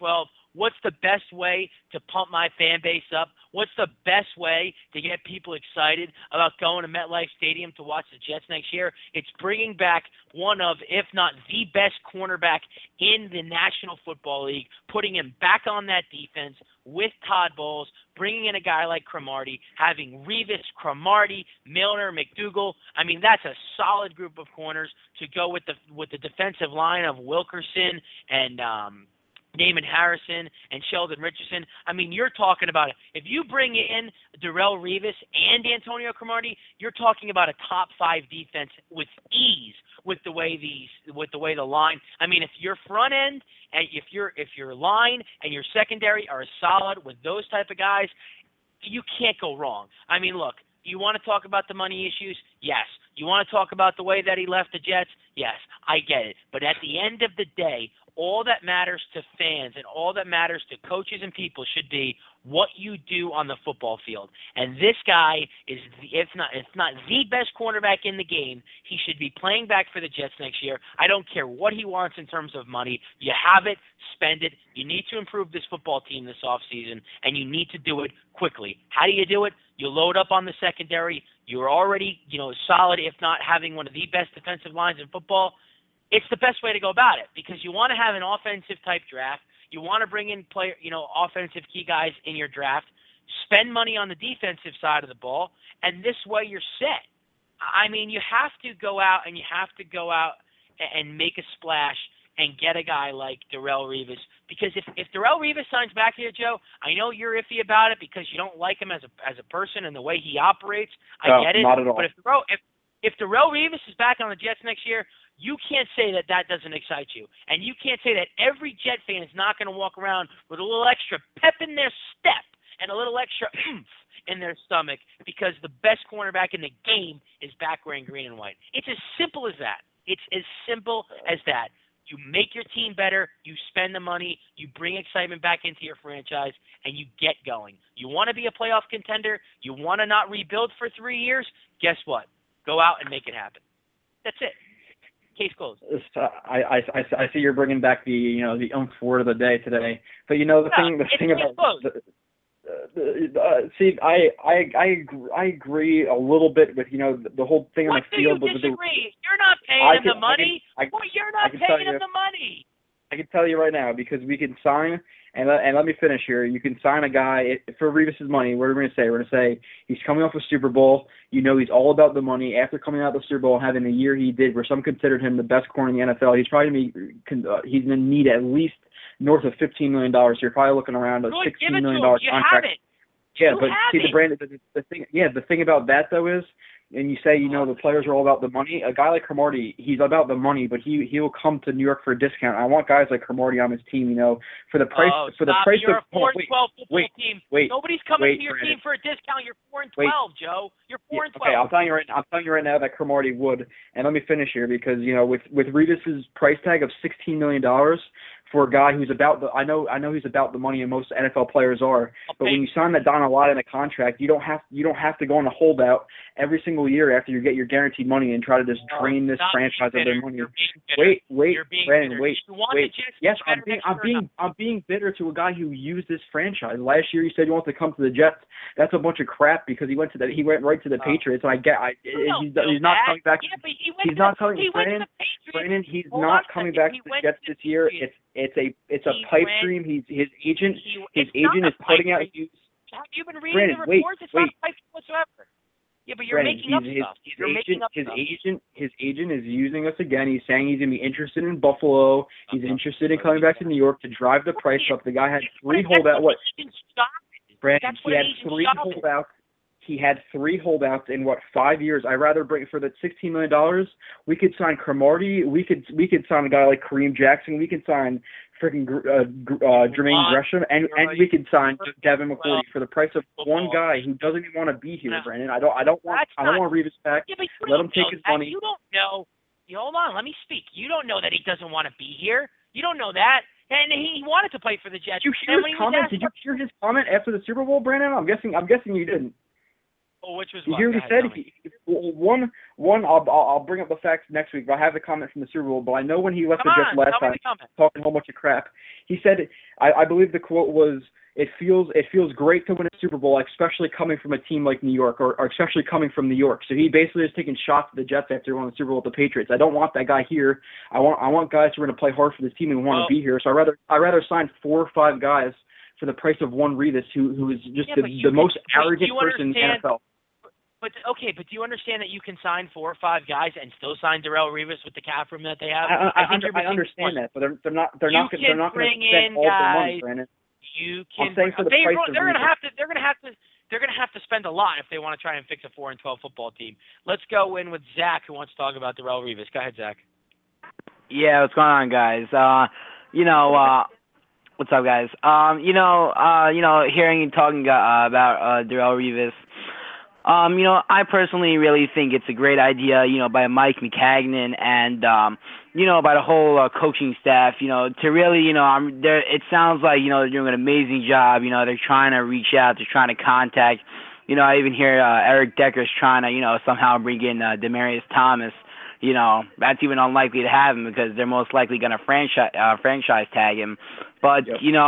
What's the best way to pump my fan base up? What's the best way to get people excited about going to MetLife Stadium to watch the Jets next year? It's bringing back one of, if not the best cornerback in the National Football League, putting him back on that defense with Todd Bowles, bringing in a guy like Cromartie, having Revis, Cromartie, Milner, McDougal. I mean, that's a solid group of corners to go with the defensive line of Wilkerson and Damon Harrison and Sheldon Richardson. I mean, you're talking about, if you bring in Darrelle Revis and Antonio Cromartie, you're talking about a top 5 defense with ease with the way the line. I mean, if your front end and if your line and your secondary are solid with those type of guys, you can't go wrong. I mean, look, you want to talk about the money issues? Yes. You want to talk about the way that he left the Jets? Yes, I get it. But at the end of the day, all that matters to fans and all that matters to coaches and people should be what you do on the football field. And this guy is, if not the best cornerback in the game, he should be playing back for the Jets next year. I don't care what he wants in terms of money. You have it, spend it. You need to improve this football team this offseason, and you need to do it quickly. How do you do it? You load up on the secondary. You're already, solid, if not having one of the best defensive lines in football. It's the best way to go about it because you want to have an offensive type draft. You want to bring in offensive key guys in your draft. Spend money on the defensive side of the ball, and this way you're set. I mean, you have to go out and make a splash and get a guy like Darrelle Revis, because if Darrelle Revis signs back here, Joe, I know you're iffy about it because you don't like him as a person and the way he operates. I get it. Not at all. But if Darrelle Revis is back on the Jets next year, you can't say that doesn't excite you. And you can't say that every Jet fan is not going to walk around with a little extra pep in their step and a little extra oomph in their stomach because the best cornerback in the game is back wearing green and white. It's as simple as that. It's as simple as that. You make your team better, you spend the money, you bring excitement back into your franchise, and you get going. You want to be a playoff contender, you want to not rebuild for 3 years, guess what? Go out and make it happen. That's it. Case closed. I see you're bringing back the oomph word of the day today. But the thing about I agree a little bit with the whole thing on the field. What do you disagree? You're not paying him the money. You're not paying him the money. I can tell you right now because we can sign. And let me finish here. You can sign a guy for Revis's money. What are we going to say? We're going to say he's coming off a Super Bowl. He's all about the money. After coming out of the Super Bowl and having the year he did, where some considered him the best corner in the NFL, he's probably going to need at least north of $15 million. So you're probably looking around a $16 million contract. Yeah, but see the thing about that though is, and you say the players are all about the money. A guy like Cromartie, he's about the money, but he will come to New York for a discount. I want guys like Cromartie on his team, for the price You're of a 4-12 football team. Wait, nobody's coming to your team for a discount. You're 4-12, Joe. You're 4-12. Okay, I'm telling you right now that Cromartie would. And let me finish here because with Revis's price tag of $16 million. For a guy who's I know he's about the money, and most NFL players are. But when you sign that Don Alada in a contract, you don't have to go on a holdout every single year after you get your guaranteed money and try to just drain this franchise of their money. Wait, Brandon, wait. Yes, I'm being bitter to a guy who used this franchise. Last year, you said you want to come to the Jets. That's a bunch of crap because he went right to the Patriots, and he's not coming back. He's not coming. Brandon, he's not coming back to the Jets this year. It's a pipe dream. His agent is putting out. Have you been reading the reports? It's not a pipe whatsoever. Yeah, but you're making up stuff. His agent is using us again. He's saying he's going to be interested in Buffalo. He's interested in coming back to New York to drive the price up. The guy had 3 holdouts. Brandon, he had 3 holdouts. He had 3 holdouts in 5 years. I'd rather bring for the $16 million. We could sign Cromartie. We could sign a guy like Kareem Jackson. We could sign freaking Jermaine Gresham, and we could sign Devin McCourty for the price of one guy who doesn't even want to be here, Brandon. I don't want Revis back. Yeah, let him take his money. You don't know. Hold on, let me speak. You don't know that he doesn't want to be here. You don't know that. And he wanted to play for the Jets. Did you hear his comment? Did you hear his comment after the Super Bowl, Brandon? I'm guessing you didn't. Well, which was You what? hear what Go he ahead, said? One. I'll bring up the facts next week. But I have the comment from the Super Bowl, but I know when he left the Jets last time, talking a whole bunch of crap. He said, I believe the quote was, "It feels great to win a Super Bowl, especially coming from a team like New York, or especially coming from New York." So he basically is taking shots at the Jets after winning the Super Bowl with the Patriots. I don't want that guy here. I want guys who are going to play hard for this team and want to be here. So I rather sign 4 or 5 guys for the price of one Revis, who is just the most arrogant person in the NFL. But do you understand that you can sign 4 or 5 guys and still sign Darrelle Revis with the cap room that they have? I understand that, but they're not going to spend all their money, Brandon. You can. They're going to have to spend a lot if they want to try and fix a 4-12 football team. Let's go in with Zach, who wants to talk about Darrelle Revis. Go ahead, Zach. Yeah, what's going on, guys? What's up, guys? Hearing you talking about Darrelle Revis. I personally really think it's a great idea, by Mike Maccagnan and, by the whole coaching staff, to really, it sounds like, they're doing an amazing job. They're trying to reach out, they're trying to contact, I even hear Eric Decker's trying to, somehow bring in Demaryius Thomas. That's even unlikely to happen because they're most likely going to franchise tag him. But,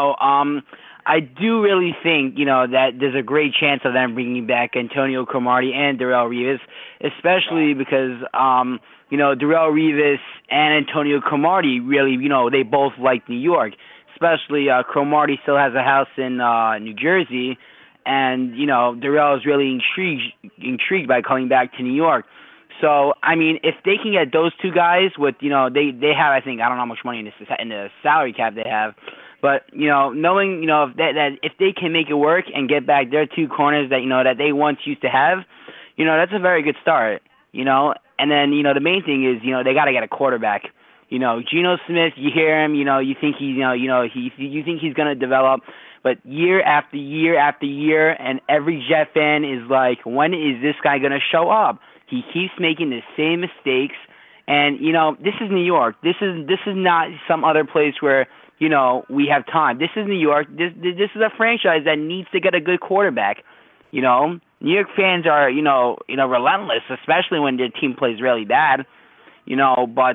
I do really think, that there's a great chance of them bringing back Antonio Cromartie and Darrelle Revis, especially because, Darrelle Revis and Antonio Cromartie really, they both like New York. Especially Cromartie still has a house in New Jersey, and, Darrelle is really intrigued by coming back to New York. So, I mean, if they can get those 2 guys with, they have, I think, I don't know how much money in the salary cap they have, but, knowing, if they can make it work and get back their 2 corners that, that they once used to have, that's a very good start, and then, the main thing is, they got to get a quarterback. Geno Smith, you hear him, you think he's, you think he's going to develop, but year after year after year, and every Jet fan is like, when is this guy going to show up? He keeps making the same mistakes, and, this is New York. This is not some other place where, we have time. This is New York. This is a franchise that needs to get a good quarterback. New York fans are, relentless, especially when their team plays really bad. But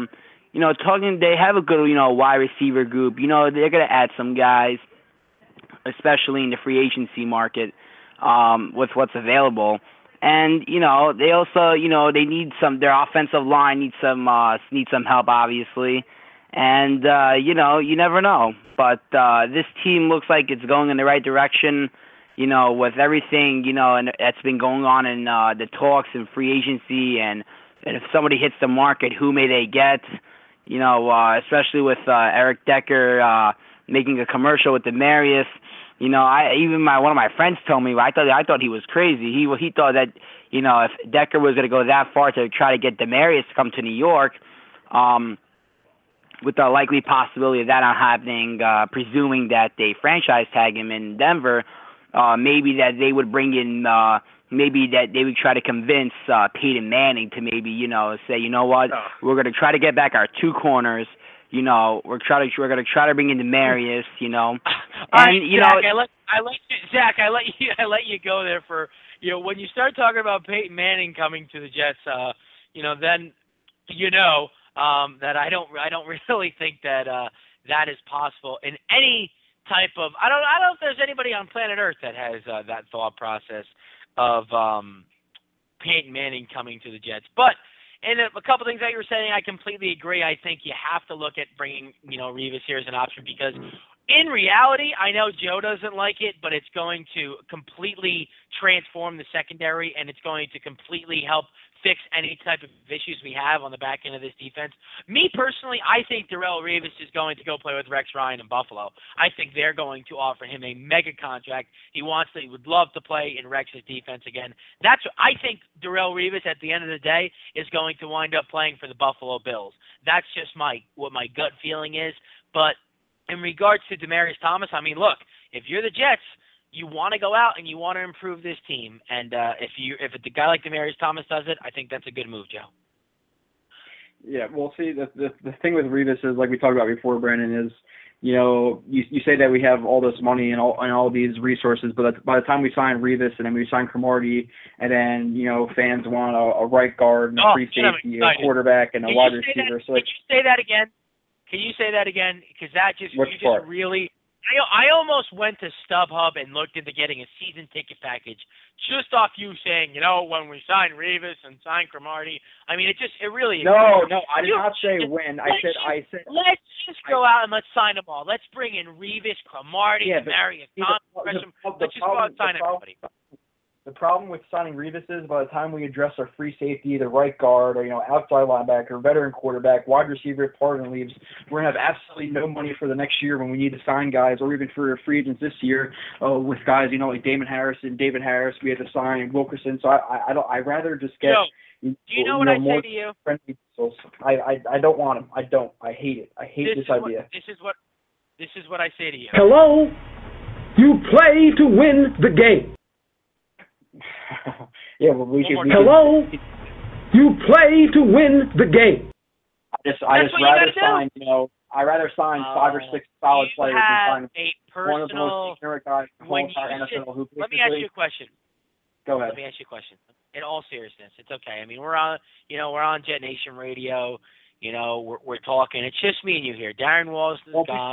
they have a good, wide receiver group. They're going to add some guys, especially in the free agency market, with what's available. And, they also, they need their offensive line needs some help, obviously. And, you never know. But this team looks like it's going in the right direction, with everything, and that's been going on in the talks and free agency. And if somebody hits the market, who may they get? Especially with Eric Decker making a commercial with Demaryius. One of my friends told me, I thought he was crazy. He thought that, if Decker was going to go that far to try to get Demaryius to come to New York, with the likely possibility of that not happening, presuming that they franchise tag him in Denver, maybe that they would bring in, maybe that they would try to convince Peyton Manning to maybe, say, we're going to try to get back our 2 corners. We're going to try to bring in Demaryius, and Zach, I let you go there for, when you start talking about Peyton Manning coming to the Jets, then that I don't really think that that is possible in any type of. I don't know if there's anybody on planet Earth that has that thought process of Peyton Manning coming to the Jets. But and a couple things that you were saying, I completely agree. I think you have to look at bringing Revis here as an option because in reality, I know Joe doesn't like it, but it's going to completely transform the secondary and it's going to completely help fix any type of issues we have on the back end of this defense. Me personally, I think Darrelle Revis is going to go play with Rex Ryan in Buffalo. I think they're going to offer him a mega contract. He would love to play in Rex's defense again. I think Darrelle Revis at the end of the day is going to wind up playing for the Buffalo Bills. That's just what my gut feeling is. But in regards to Demaryius Thomas, I mean, look, if you're the Jets, you want to go out and you want to improve this team. And if a guy like Demaryius Thomas does it, I think that's a good move, Joe. Yeah, well, see, the thing with Revis is, like we talked about before, Brandon, is you say that we have all this money and all these resources, but by the time we sign Revis and then we sign Cromartie, and then fans want a right guard and a free safety, a quarterback, and a wide receiver. So can you say that again? Can you say that again? Because that just really. I almost went to StubHub and looked into getting a season ticket package just off you saying, when we sign Revis and sign Cromartie. I mean, it really. No, I did not say when. I said. Let's just go out and let's sign them all. Let's bring in Revis, Cromartie, Marius Thomas. Let's just go out and sign everybody. The problem with signing Revis is by the time we address our free safety, the right guard, or outside linebacker, veteran quarterback, wide receiver, if Pardon leaves, we're gonna have absolutely no money for the next year when we need to sign guys, or even for free agents this year with guys like Damon Harris and David Harris. We had to sign Wilkerson, so I'd rather just get. Do you know what I say to you? I don't want them. I don't. I hate it. I hate this idea. This is what I say to you. Hello, you play to win the game. Yeah, well, we should. Hello, you play to win the game. I just rather sign. I rather sign 5 or 6 solid players than sign one of the most ignorant guys in the whole entire NFL. Let me ask you a question. Go ahead. Let me ask you a question. In all seriousness, it's okay. I mean, we're on Jet Nation Radio. We're talking. It's just me and you here. Darren Wallace is gone.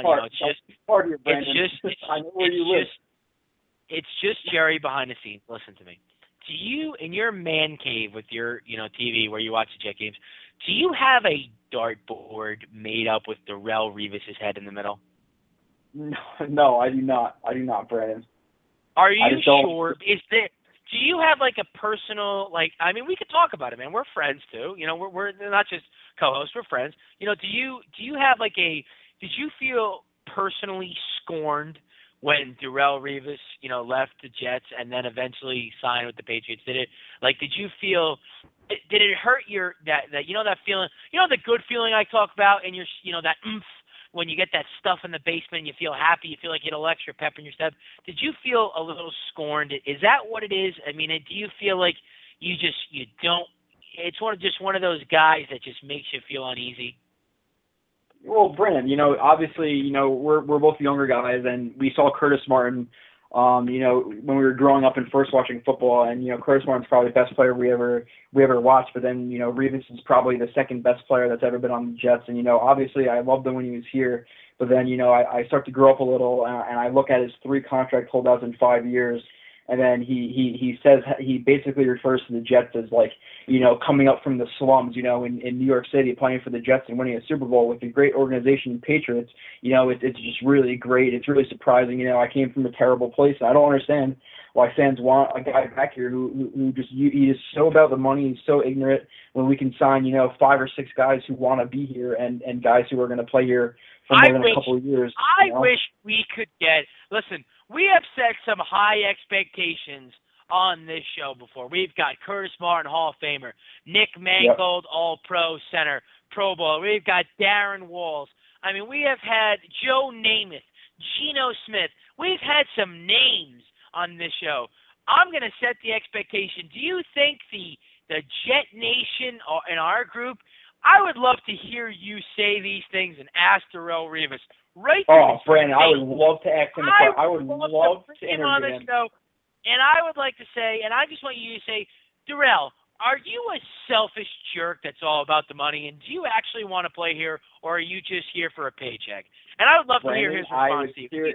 It's just Jerry behind the scenes. Listen to me. Do you, in your man cave with your, TV where you watch the Jet games, do you have a dartboard made up with Darrelle Revis's head in the middle? No, I do not. Brandon. Are you sure? Do you have like a personal, we could talk about it, man. We're friends too. We're not just co-hosts. We're friends. Do you have did you feel personally scorned when Darrelle Revis, left the Jets and then eventually signed with the Patriots? Did you feel, did it hurt that feeling, the good feeling I talk about and that oomph when you get that stuff in the basement and you feel happy, you feel like you get a little extra pep in your step? Did you feel a little scorned? Is that what it is? I mean, do you feel like you don't, it's one of those guys that just makes you feel uneasy? Well, Brandon, obviously, we're both younger guys, and we saw Curtis Martin, when we were growing up and first watching football, and Curtis Martin's probably the best player we ever watched. But then Revis is probably the second best player that's ever been on the Jets, and obviously I loved him when he was here. But then I start to grow up a little, and I look at his 3 contract holdouts in 5 years. And then he says, he basically refers to the Jets as coming up from the slums, in New York City, playing for the Jets and winning a Super Bowl with a great organization and Patriots. It's just really great. It's really surprising. I came from a terrible place. I don't understand why fans want a guy back here who he is so about the money. He's so ignorant when we can sign, 5 or 6 guys who want to be here and guys who are going to play here for more than a couple of years. I wish we could listen, we have set some high expectations on this show before. We've got Curtis Martin, Hall of Famer, Nick Mangold, All-Pro Center, Pro Bowl. We've got Darren Walls. I mean, we have had Joe Namath, Geno Smith. We've had some names on this show. I'm going to set the expectation. Do you think the Jet Nation in our group, I would love to hear you say these things and ask Darrelle Revis. Brandon, I would love to ask him. I would love to interview on the show, and I would like to say, and I just want you to say, Darrelle, are you a selfish jerk that's all about the money, and do you actually want to play here, or are you just here for a paycheck? And I would love to hear his response to you.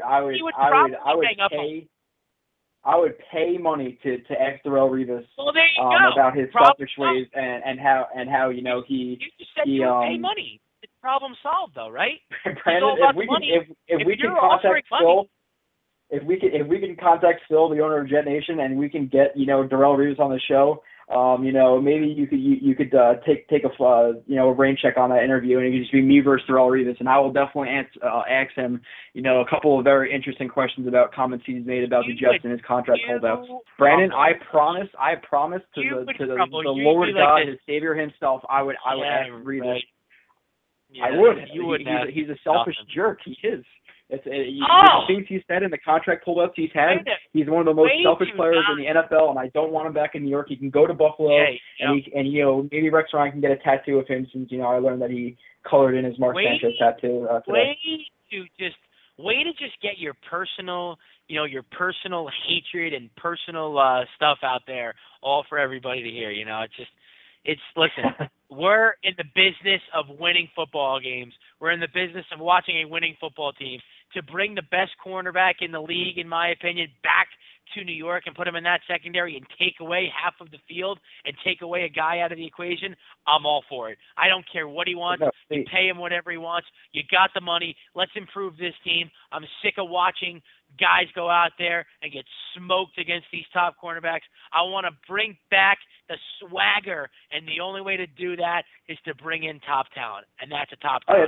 I would pay money to ask Darrelle Revis about his selfish ways and how he. You just said you would pay money. It's problem solved, though, right? Brandon, if we can contact Phil, if we can contact Phil, the owner of Jet Nation, and we can get Darrelle Revis on the show, maybe you could take a rain check on that interview, and it could just be me versus Darrelle Revis, and I will definitely ask him a couple of very interesting questions about comments he's made about the Jets and his contract holdouts. Brandon, I promise to the Lord God, his Savior himself, I would ask Revis. Yeah, I would. You would. He's a selfish jerk. He is. The things he said and the contract holdouts he's had. He's one of the most selfish players in the NFL, and I don't want him back in New York. He can go to Buffalo, and maybe Rex Ryan can get a tattoo of him since I learned that he colored in his Mark Sanchez tattoo today. Way to just get your personal hatred and personal stuff out there, all for everybody to hear. Listen, we're in the business of winning football games. We're in the business of watching a winning football team. To bring the best cornerback in the league, in my opinion, back to New York and put him in that secondary and take away half of the field and take away a guy out of the equation, I'm all for it. I don't care what he wants. You pay him whatever he wants. You got the money. Let's improve this team. I'm sick of watching guys go out there and get smoked against these top cornerbacks. I want to bring back the swagger, and the only way to do that is to bring in top talent, and that's a top talent.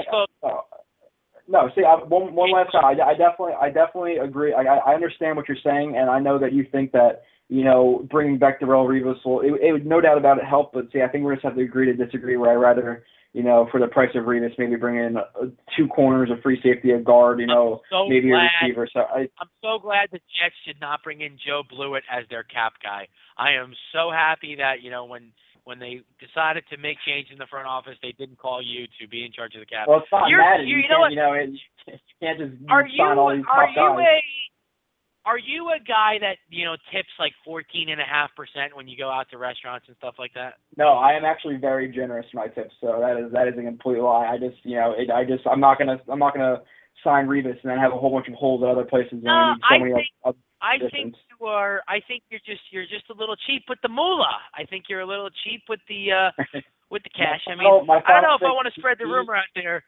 One last time. I definitely agree. I understand what you're saying, and I know that you think that bringing back Darrelle Revis it would no doubt about it help. But I think we're just have to agree to disagree. Where I rather for the price of Revis, maybe bring in 2 corners, a free safety, a guard, maybe a receiver. So I'm so glad the Jets did not bring in Joe Blewett as their cap guy. I am so happy that when they decided to make change in the front office, they didn't call you to be in charge of the cap. Well, it's not Madden. You can't just sign all these top guys. Are you a guy that tips like 14.5% when you go out to restaurants and stuff like that? No, I am actually very generous in my tips. So that is a complete lie. I'm not gonna sign Revis and then have a whole bunch of holes at other places. No, I think you're just a little cheap with the moolah. I think you're a little cheap with the cash. I mean, I don't know if I want to spread the rumor out there.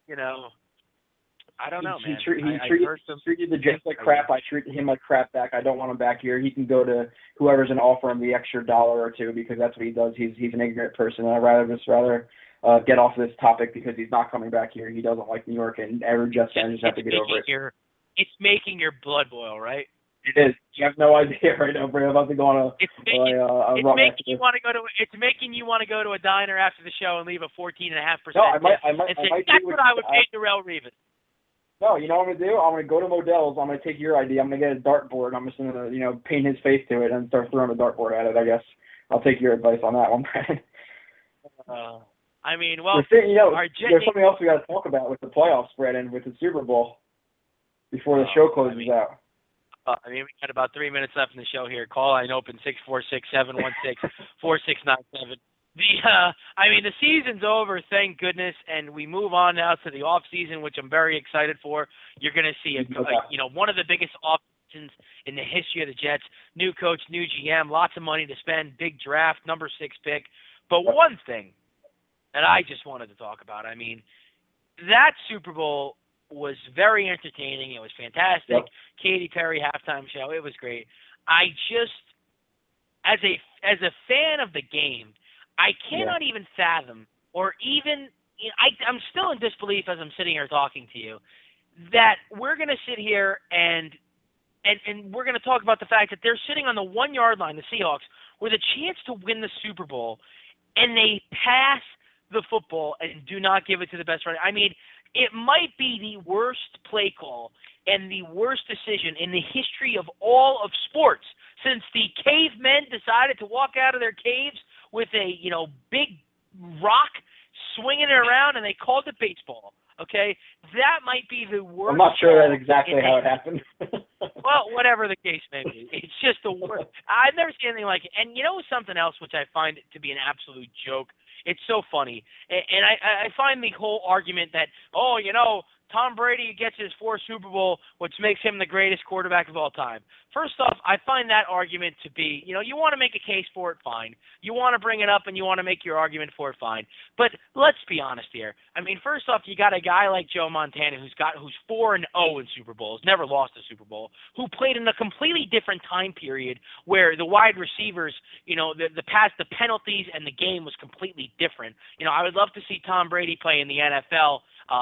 I don't know, man. He treated the Jets like crap. I treat him like crap back. I don't want him back here. He can go to whoever's going to offer him the extra $1 or $2 because that's what he does. He's an ignorant person. And I'd rather get off this topic because he's not coming back here. He doesn't like New York, and every Jets fan just have to get over it. It's making your blood boil, right? It is. You have no idea right now, Bray. I'm about to go on a It's making you want to go to a diner after the show and leave a 14.5%. No, I might that's what I would pay Darrelle Revis. No, you know what I'm gonna do? I'm gonna go to Modell's. I'm gonna take your idea. I'm gonna get a dartboard. I'm just gonna paint his face to it and start throwing a dartboard at it. I guess I'll take your advice on that one, Brad. There's something else we got to talk about with the playoffs, Brad, and with the Super Bowl before the show closes out. We got about 3 minutes left in the show here. Call line open 646-716-4697. The season's over, thank goodness, and we move on now to the off season, which I'm very excited for. You're going to see one of the biggest off seasons in the history of the Jets. New coach, new GM, lots of money to spend, big draft, number 6 pick. But one thing that I just wanted to talk about, that Super Bowl was very entertaining. It was fantastic. Yep. Katy Perry halftime show. It was great. I just, as a fan of the game, I cannot even fathom, or even I'm still in disbelief as I'm sitting here talking to you, that we're going to sit here and we're going to talk about the fact that they're sitting on the 1 yard line, the Seahawks, with a chance to win the Super Bowl, and they pass the football and do not give it to the best runner. It might be the worst play call and the worst decision in the history of all of sports since the cavemen decided to walk out of their caves with a big rock swinging it around, and they called it baseball. Okay, that might be the worst. I'm not sure that's exactly how it happened. Well, whatever the case may be, it's just the worst. I've never seen anything like it. And something else which I find to be an absolute joke. It's so funny, and I find the whole argument that Tom Brady gets his 4th Super Bowl, which makes him the greatest quarterback of all time. First off, I find that argument to be, you want to make a case for it, fine. You want to bring it up and you want to make your argument for it, fine. But let's be honest here. First off, you got a guy like Joe Montana who's 4-0 in Super Bowls, never lost a Super Bowl, who played in a completely different time period where the wide receivers, the penalties and the game was completely different. I would love to see Tom Brady play in the NFL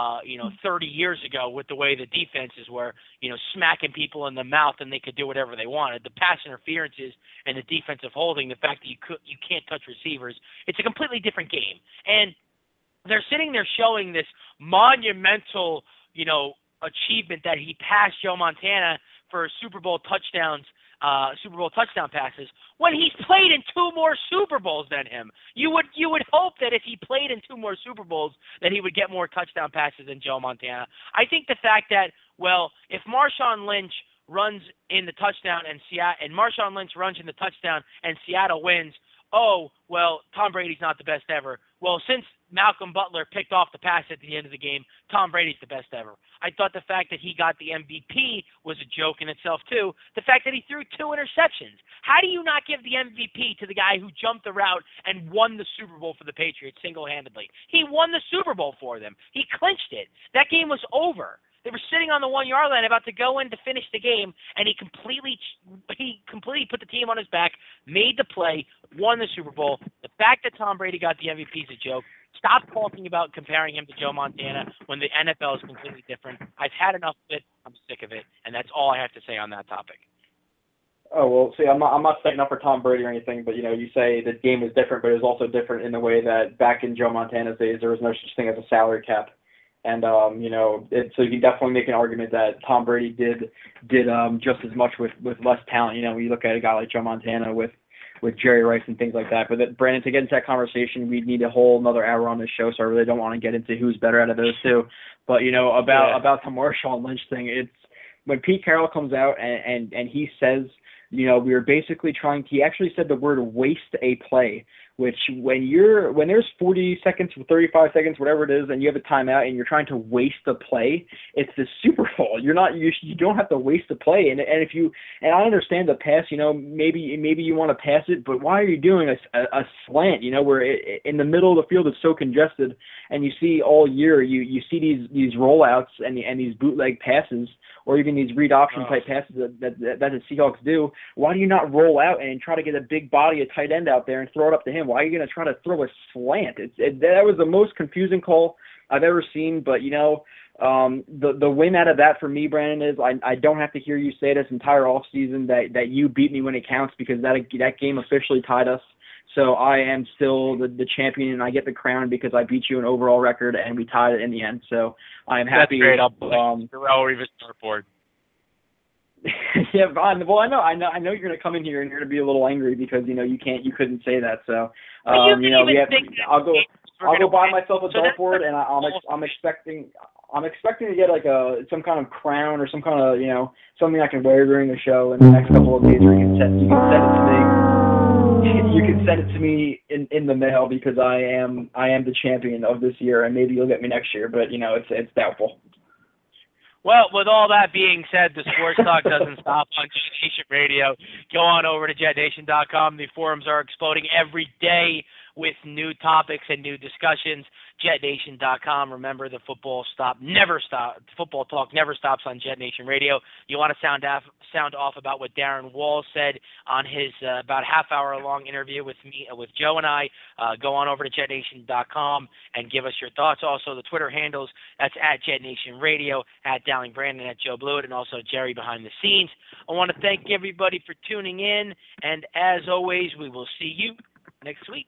30 years ago with the way the defenses were, smacking people in the mouth and they could do whatever they wanted. The pass interferences and the defensive holding, the fact that you can't touch receivers, it's a completely different game. And they're sitting there showing this monumental, achievement that he passed Joe Montana for Super Bowl touchdown passes when he's played in 2 more Super Bowls than him. You would hope that if he played in 2 more Super Bowls that he would get more touchdown passes than Joe Montana. I think the fact that, well, if Marshawn Lynch runs in the touchdown and Seattle wins, oh, well, Tom Brady's not the best ever. Well, since Malcolm Butler picked off the pass at the end of the game, Tom Brady's the best ever. I thought the fact that he got the MVP was a joke in itself, too. The fact that he threw 2 interceptions. How do you not give the MVP to the guy who jumped the route and won the Super Bowl for the Patriots single-handedly? He won the Super Bowl for them. He clinched it. That game was over. They were sitting on the 1-yard line about to go in to finish the game, and he completely put the team on his back, made the play, won the Super Bowl. The fact that Tom Brady got the MVP is a joke. Stop talking about comparing him to Joe Montana when the NFL is completely different. I've had enough of it. I'm sick of it, and that's all I have to say on that topic. Oh, well, see, I'm not sticking up for Tom Brady or anything, but, you say the game is different, but it's also different in the way that back in Joe Montana's days, there was no such thing as a salary cap. And, so you can definitely make an argument that Tom Brady did just as much with less talent. When you look at a guy like Joe Montana with Jerry Rice and things like that. But Brandon, to get into that conversation, we'd need a whole another hour on this show, so I really don't want to get into who's better out of those two. But, about the Marshawn Lynch thing, it's when Pete Carroll comes out and he says, we were basically he actually said the word waste a play, which when there's 40 seconds or 35 seconds, whatever it is, and you have a timeout and you're trying to waste a play, it's the Super Bowl. You don't have to waste a play. And I understand the pass, maybe you want to pass it, but why are you doing a slant, where in the middle of the field it's so congested, and you see all year, you see these rollouts and these bootleg passes, or even these read option type passes that the Seahawks do. Why do you not roll out and try to get a big body, a tight end out there and throw it up to him? Why are you going to try to throw a slant? That was the most confusing call I've ever seen. But, the win out of that for me, Brandon, is I don't have to hear you say this entire offseason that you beat me when it counts, because that game officially tied us. So I am still the champion, and I get the crown because I beat you in overall record, and we tied it in the end. So I am happy. That's great. I'll put Darrell Revis board. Yeah, well, I know you're going to come in here and you're going to be a little angry because you couldn't say that. So I'll go buy myself a dartboard, and I'm expecting to get like some kind of crown or some kind of something I can wear during the show in the next couple of days. Where you can send it to me. You can send it to me in the mail, because I am the champion of this year, and maybe you'll get me next year, but it's doubtful. Well, with all that being said, the sports talk doesn't stop on Jet Nation Radio. Go on over to JetNation.com. The forums are exploding every day with new topics and new discussions. JetNation.com. Remember, the football talk never stops on Jet Nation Radio. You want to sound off about what Darren Wall said on his about half-hour-long interview with Joe and I. Go on over to JetNation.com and give us your thoughts. Also, the Twitter handles, that's at Jet Nation Radio, at Dowling Brandon, at Joe Blewett, and also Jerry behind the scenes. I want to thank everybody for tuning in, and as always, we will see you next week.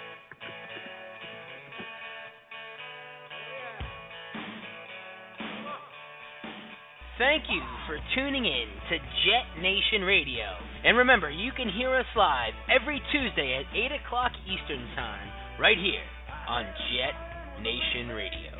Thank you for tuning in to Jet Nation Radio. And remember, you can hear us live every Tuesday at 8 o'clock Eastern Time, right here on Jet Nation Radio.